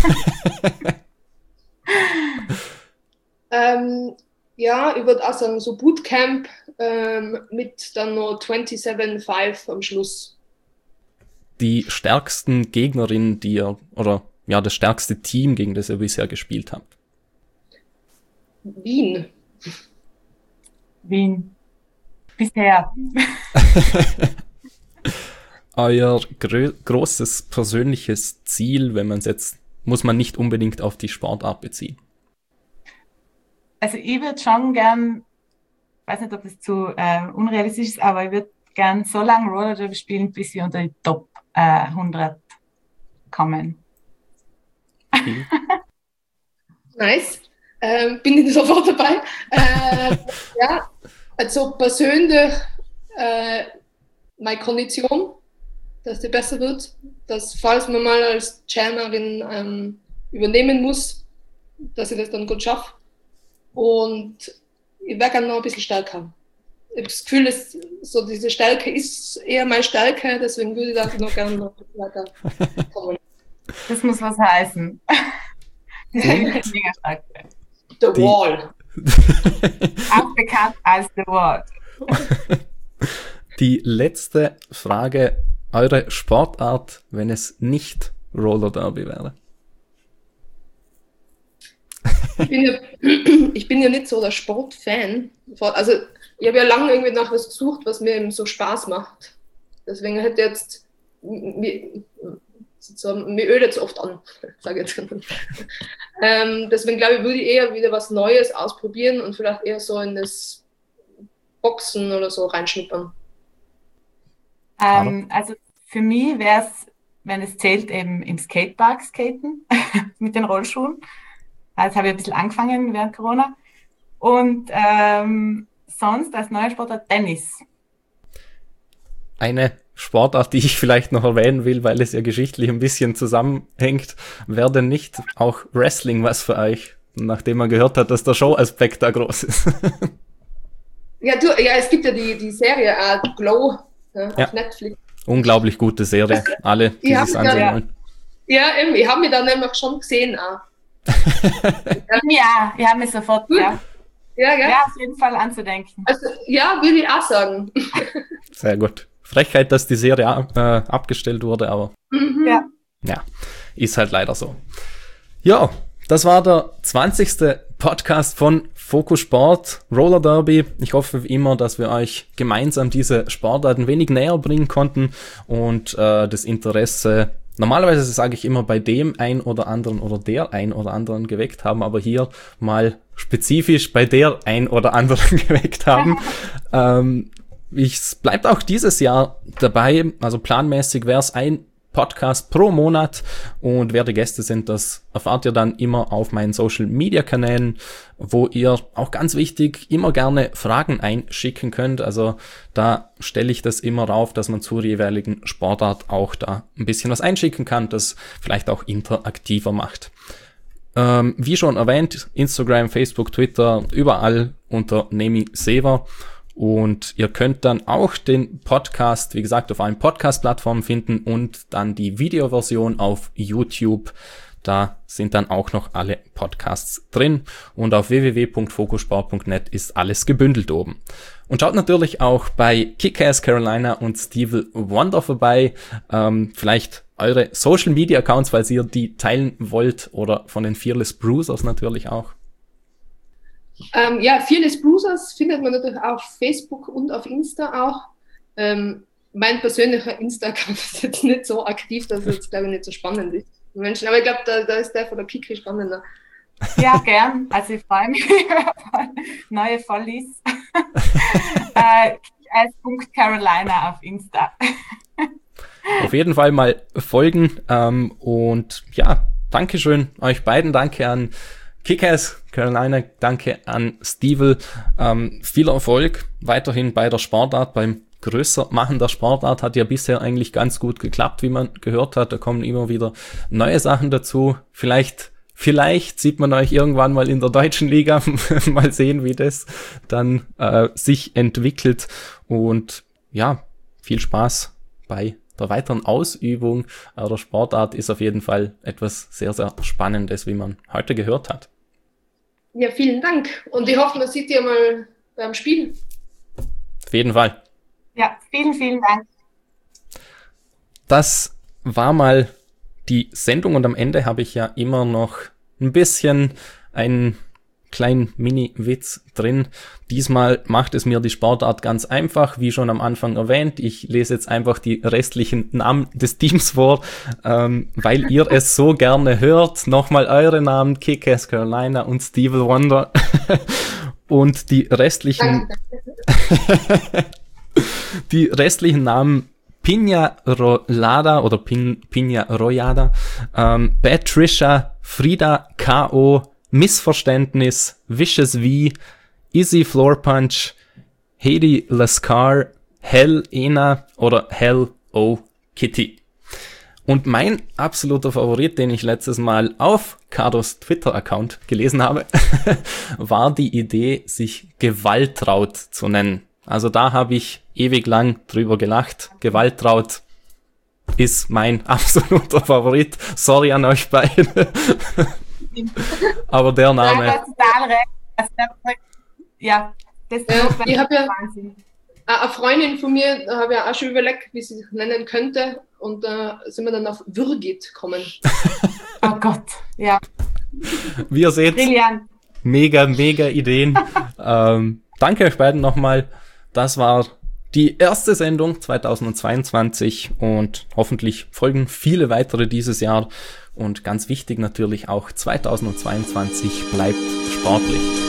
ähm, ja, ich würde auch sagen, so Bootcamp ähm, mit dann noch siebenundzwanzig Komma fünf am Schluss. Die stärksten Gegnerinnen, die ihr, oder ja, das stärkste Team, gegen das ihr bisher gespielt habt? Wien. Wien. Bisher. Euer grö- großes persönliches Ziel, wenn man es jetzt, muss man nicht unbedingt auf die Sportart beziehen? Also ich würde schon gern, weiß nicht, ob das zu äh, unrealistisch ist, aber ich würde gern so lange Roller Derby spielen, bis wir unter die Top äh, hundert kommen. Okay. Nice. Ähm, bin ich sofort dabei. Äh, ja, also persönlich äh, meine Kondition, dass die besser wird, dass falls man mal als Chairmerin ähm, übernehmen muss, dass ich das dann gut schaffe. Und ich wäre gerne noch ein bisschen stärker. Ich habe das Gefühl, dass so diese Stärke ist eher meine Stärke, deswegen würde ich da noch gerne noch weiter kommen. Das muss was heißen. Mega stark. The Die. Wall. Auch bekannt als The Wall. Die letzte Frage, eure Sportart, wenn es nicht Roller Derby wäre? Ich bin, ja, ich bin ja nicht so der Sportfan. Also ich habe ja lange irgendwie nach was gesucht, was mir eben so Spaß macht. Deswegen hätte jetzt mir, so, mir ödet es oft an, sage ich jetzt. ähm, deswegen glaube ich, würde ich eher wieder was Neues ausprobieren und vielleicht eher so in das Boxen oder so reinschnuppern. Ähm, also für mich wäre es, wenn es zählt, eben im Skatepark skaten mit den Rollschuhen. Also habe ich ein bisschen angefangen während Corona. Und ähm, sonst als neuer Sportart Tennis. Eine Sportart, die ich vielleicht noch erwähnen will, weil es ja geschichtlich ein bisschen zusammenhängt, wäre denn nicht auch Wrestling was für euch, nachdem man gehört hat, dass der Show-Aspekt da groß ist? Ja, du, ja, es gibt ja die, die Serie uh, Glow ja, auf ja. Netflix. Unglaublich gute Serie, alle, die es ansehen wollen. Ja, eben, ich habe mich dann nämlich schon gesehen auch. Ja, ich habe mich sofort, ja. Ja, ja. Ja, auf jeden Fall anzudenken. Also, ja, würde ich auch sagen. Sehr gut. Frechheit, dass die Serie äh, abgestellt wurde, aber mhm. ja. ja, ist halt leider so. Ja, das war der zwanzigste Podcast von Fokus Sport, Roller Derby. Ich hoffe wie immer, dass wir euch gemeinsam diese Sportart ein wenig näher bringen konnten und äh, das Interesse, normalerweise sage ich immer, bei dem ein oder anderen oder der ein oder anderen geweckt haben, aber hier mal spezifisch bei der ein oder anderen geweckt haben. ähm, es bleibt auch dieses Jahr dabei, also planmäßig wäre es ein Podcast pro Monat und wer die Gäste sind, das erfahrt ihr dann immer auf meinen Social-Media-Kanälen, wo ihr auch ganz wichtig immer gerne Fragen einschicken könnt. Also da stelle ich das immer rauf, dass man zur jeweiligen Sportart auch da ein bisschen was einschicken kann, das vielleicht auch interaktiver macht. Ähm, wie schon erwähnt, Instagram, Facebook, Twitter, überall unter Nemi Sever. Und ihr könnt dann auch den Podcast, wie gesagt, auf allen Podcast-Plattformen finden und dann die Videoversion auf YouTube. Da sind dann auch noch alle Podcasts drin. Und auf w w w punkt fokusport punkt net ist alles gebündelt oben. Und schaut natürlich auch bei Kick-Ass Carolina und Stevie Wonder vorbei. Ähm, vielleicht eure Social-Media-Accounts, falls ihr die teilen wollt. Oder von den Fearless Bruisers natürlich auch. Ähm, ja, Fearless Bruisers findet man natürlich auf Facebook und auf Insta auch. Ähm, mein persönlicher Insta-Account ist jetzt nicht so aktiv, dass es jetzt, glaube ich, nicht so spannend ist. Menschen, aber ich glaube, da, da ist der von der Kiki spannender. Ja, gern. Also ich freue mich über neue Follies. äh, Kick-Ass.Carolina auf Insta. Auf jeden Fall mal folgen. Ähm, und ja, Dankeschön euch beiden. Danke an Kick-Ass Carolina, danke an Stevie. Ähm, viel Erfolg weiterhin bei der Sportart, beim größer machen der Sportart. Hat ja bisher eigentlich ganz gut geklappt, wie man gehört hat. Da kommen immer wieder neue Sachen dazu. Vielleicht, vielleicht sieht man euch irgendwann mal in der deutschen Liga. Mal sehen, wie das dann äh, sich entwickelt. Und ja, viel Spaß bei der weiteren Ausübung der Sportart. Ist auf jeden Fall etwas sehr, sehr Spannendes, wie man heute gehört hat. Ja, vielen Dank. Und ich hoffe, man sieht ja mal beim Spiel. Auf jeden Fall. Ja, vielen, vielen Dank. Das war mal die Sendung und am Ende habe ich ja immer noch ein bisschen einen kleinen Mini-Witz drin. Diesmal macht es mir die Sportart ganz einfach, wie schon am Anfang erwähnt. Ich lese jetzt einfach die restlichen Namen des Teams vor, ähm, weil ihr es so gerne hört. Nochmal eure Namen, Kick-Ass Carolina und Stevie Wonder. Und die restlichen die restlichen Namen Pina Rolada oder Pin, Pina Royada, ähm, Patricia, Frida K O, Missverständnis, Vicious V, Easy Floor Punch, Heidi Lascar, Hell Ena oder Hell O Kitty. Und mein absoluter Favorit, den ich letztes Mal auf Cardos Twitter-Account gelesen habe, war die Idee, sich Gewaltraut zu nennen. Also da habe ich ewig lang drüber gelacht. Gewaltraut ist mein absoluter Favorit. Sorry an euch beide. Aber der Name... Ja, total recht. Ja, das ist ja, ich habe ja Wahnsinn. Eine Freundin von mir, da habe ich auch schon überlegt, wie sie sich nennen könnte. Und da äh, sind wir dann auf Würgit gekommen. Oh Gott, ja. Wie ihr seht, Brilliant. mega, mega Ideen. ähm, danke euch beiden nochmal. Das war die erste Sendung zweitausendzweiundzwanzig und hoffentlich folgen viele weitere dieses Jahr. Und ganz wichtig natürlich auch zweitausendzweiundzwanzig bleibt sportlich.